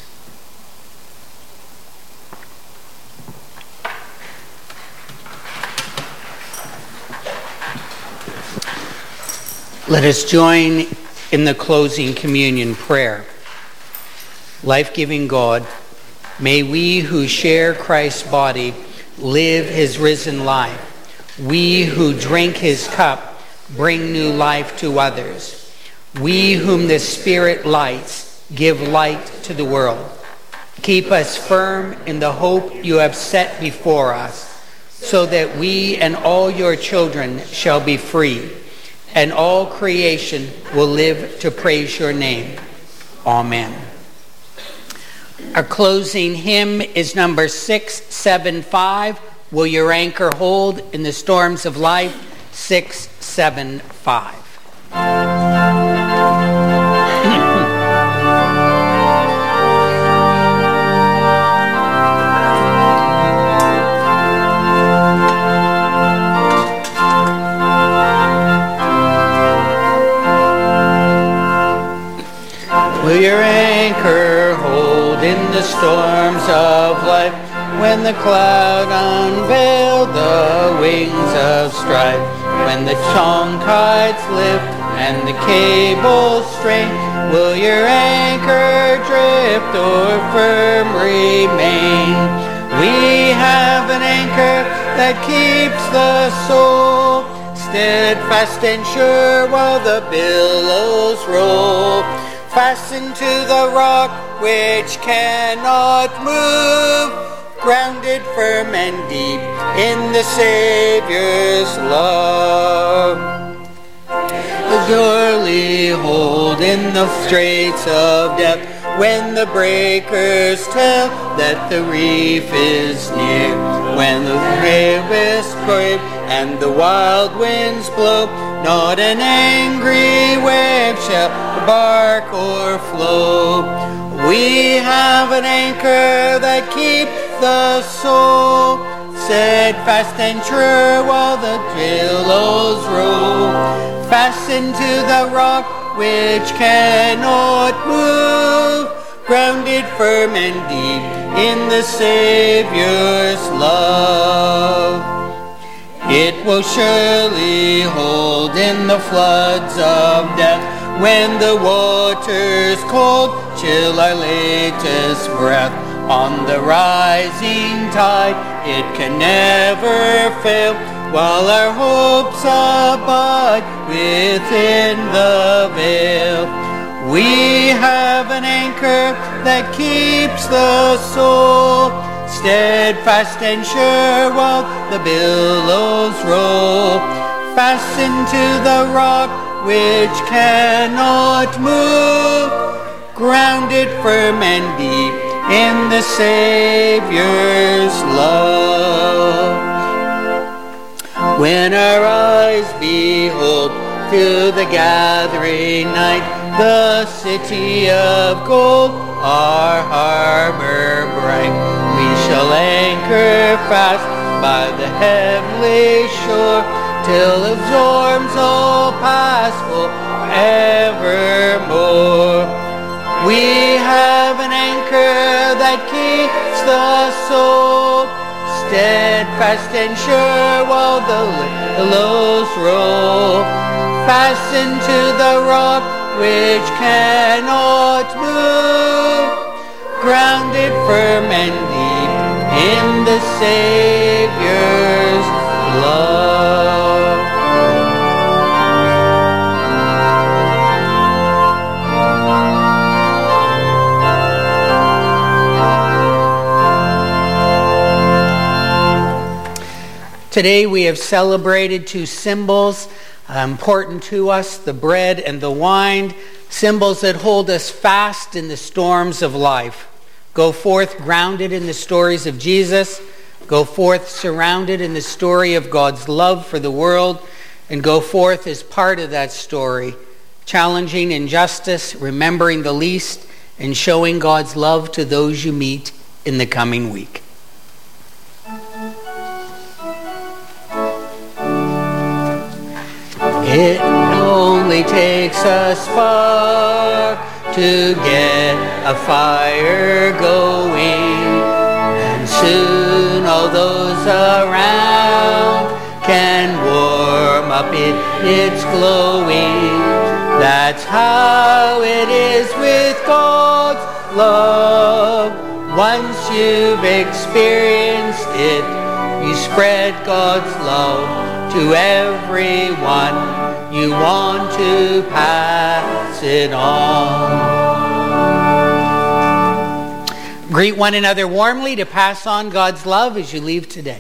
Let us join in the closing communion prayer. Life-giving God, may we who share Christ's body live his risen life. We who drink his cup bring new life to others. We whom the Spirit lights give light to the world. Keep us firm in the hope you have set before us, so that we and all your children shall be free, and all creation will live to praise your name. Amen. Our closing hymn is number 675. Will your anchor hold in the storms of life? 675. Will your anchor hold in the storms of life, when the cloud unveil the wings of strife, when the tongue kites lift and the cables strain? Will your anchor drift or firm remain? We have an anchor that keeps the soul steadfast and sure while the billows roll. Fastened to the rock which cannot move, grounded firm and deep in the Savior's love. Securely hold in the straits of death, when the breakers tell that the reef is near, when the tempest brave and the wild winds blow, not an angry wave shall bark or flow. We have an anchor that keeps the soul steadfast and sure while the billows roll. Fastened to the rock which cannot move, grounded firm and deep in the Savior's love. It will surely hold in the floods of death, when the waters cold chill our latest breath. On the rising tide it can never fail, while our hopes abide within the veil. We have an anchor that keeps the soul steadfast and sure while the billows roll. Fastened to the rock which cannot move, grounded firm and deep in the Savior's love. When our eyes behold through the gathering night the city of gold, our harbor bright, we shall anchor fast by the heavenly shore, till the storms all pass forevermore. We have an anchor that keeps the soul steadfast and sure while the billows roll. Fastened to the rock which cannot move, grounded firm and deep in the Savior's love. Today we have celebrated two symbols important to us, the bread and the wine, symbols that hold us fast in the storms of life. Go forth grounded in the stories of Jesus, go forth surrounded in the story of God's love for the world, and go forth as part of that story, challenging injustice, remembering the least, and showing God's love to those you meet in the coming week. It only takes a spark to get a fire going, and soon all those around can warm up in its glowing. That's how it is with God's love. Once you've experienced it, you spread God's love to everyone you want to pass it on. Greet one another warmly to pass on God's love as you leave today.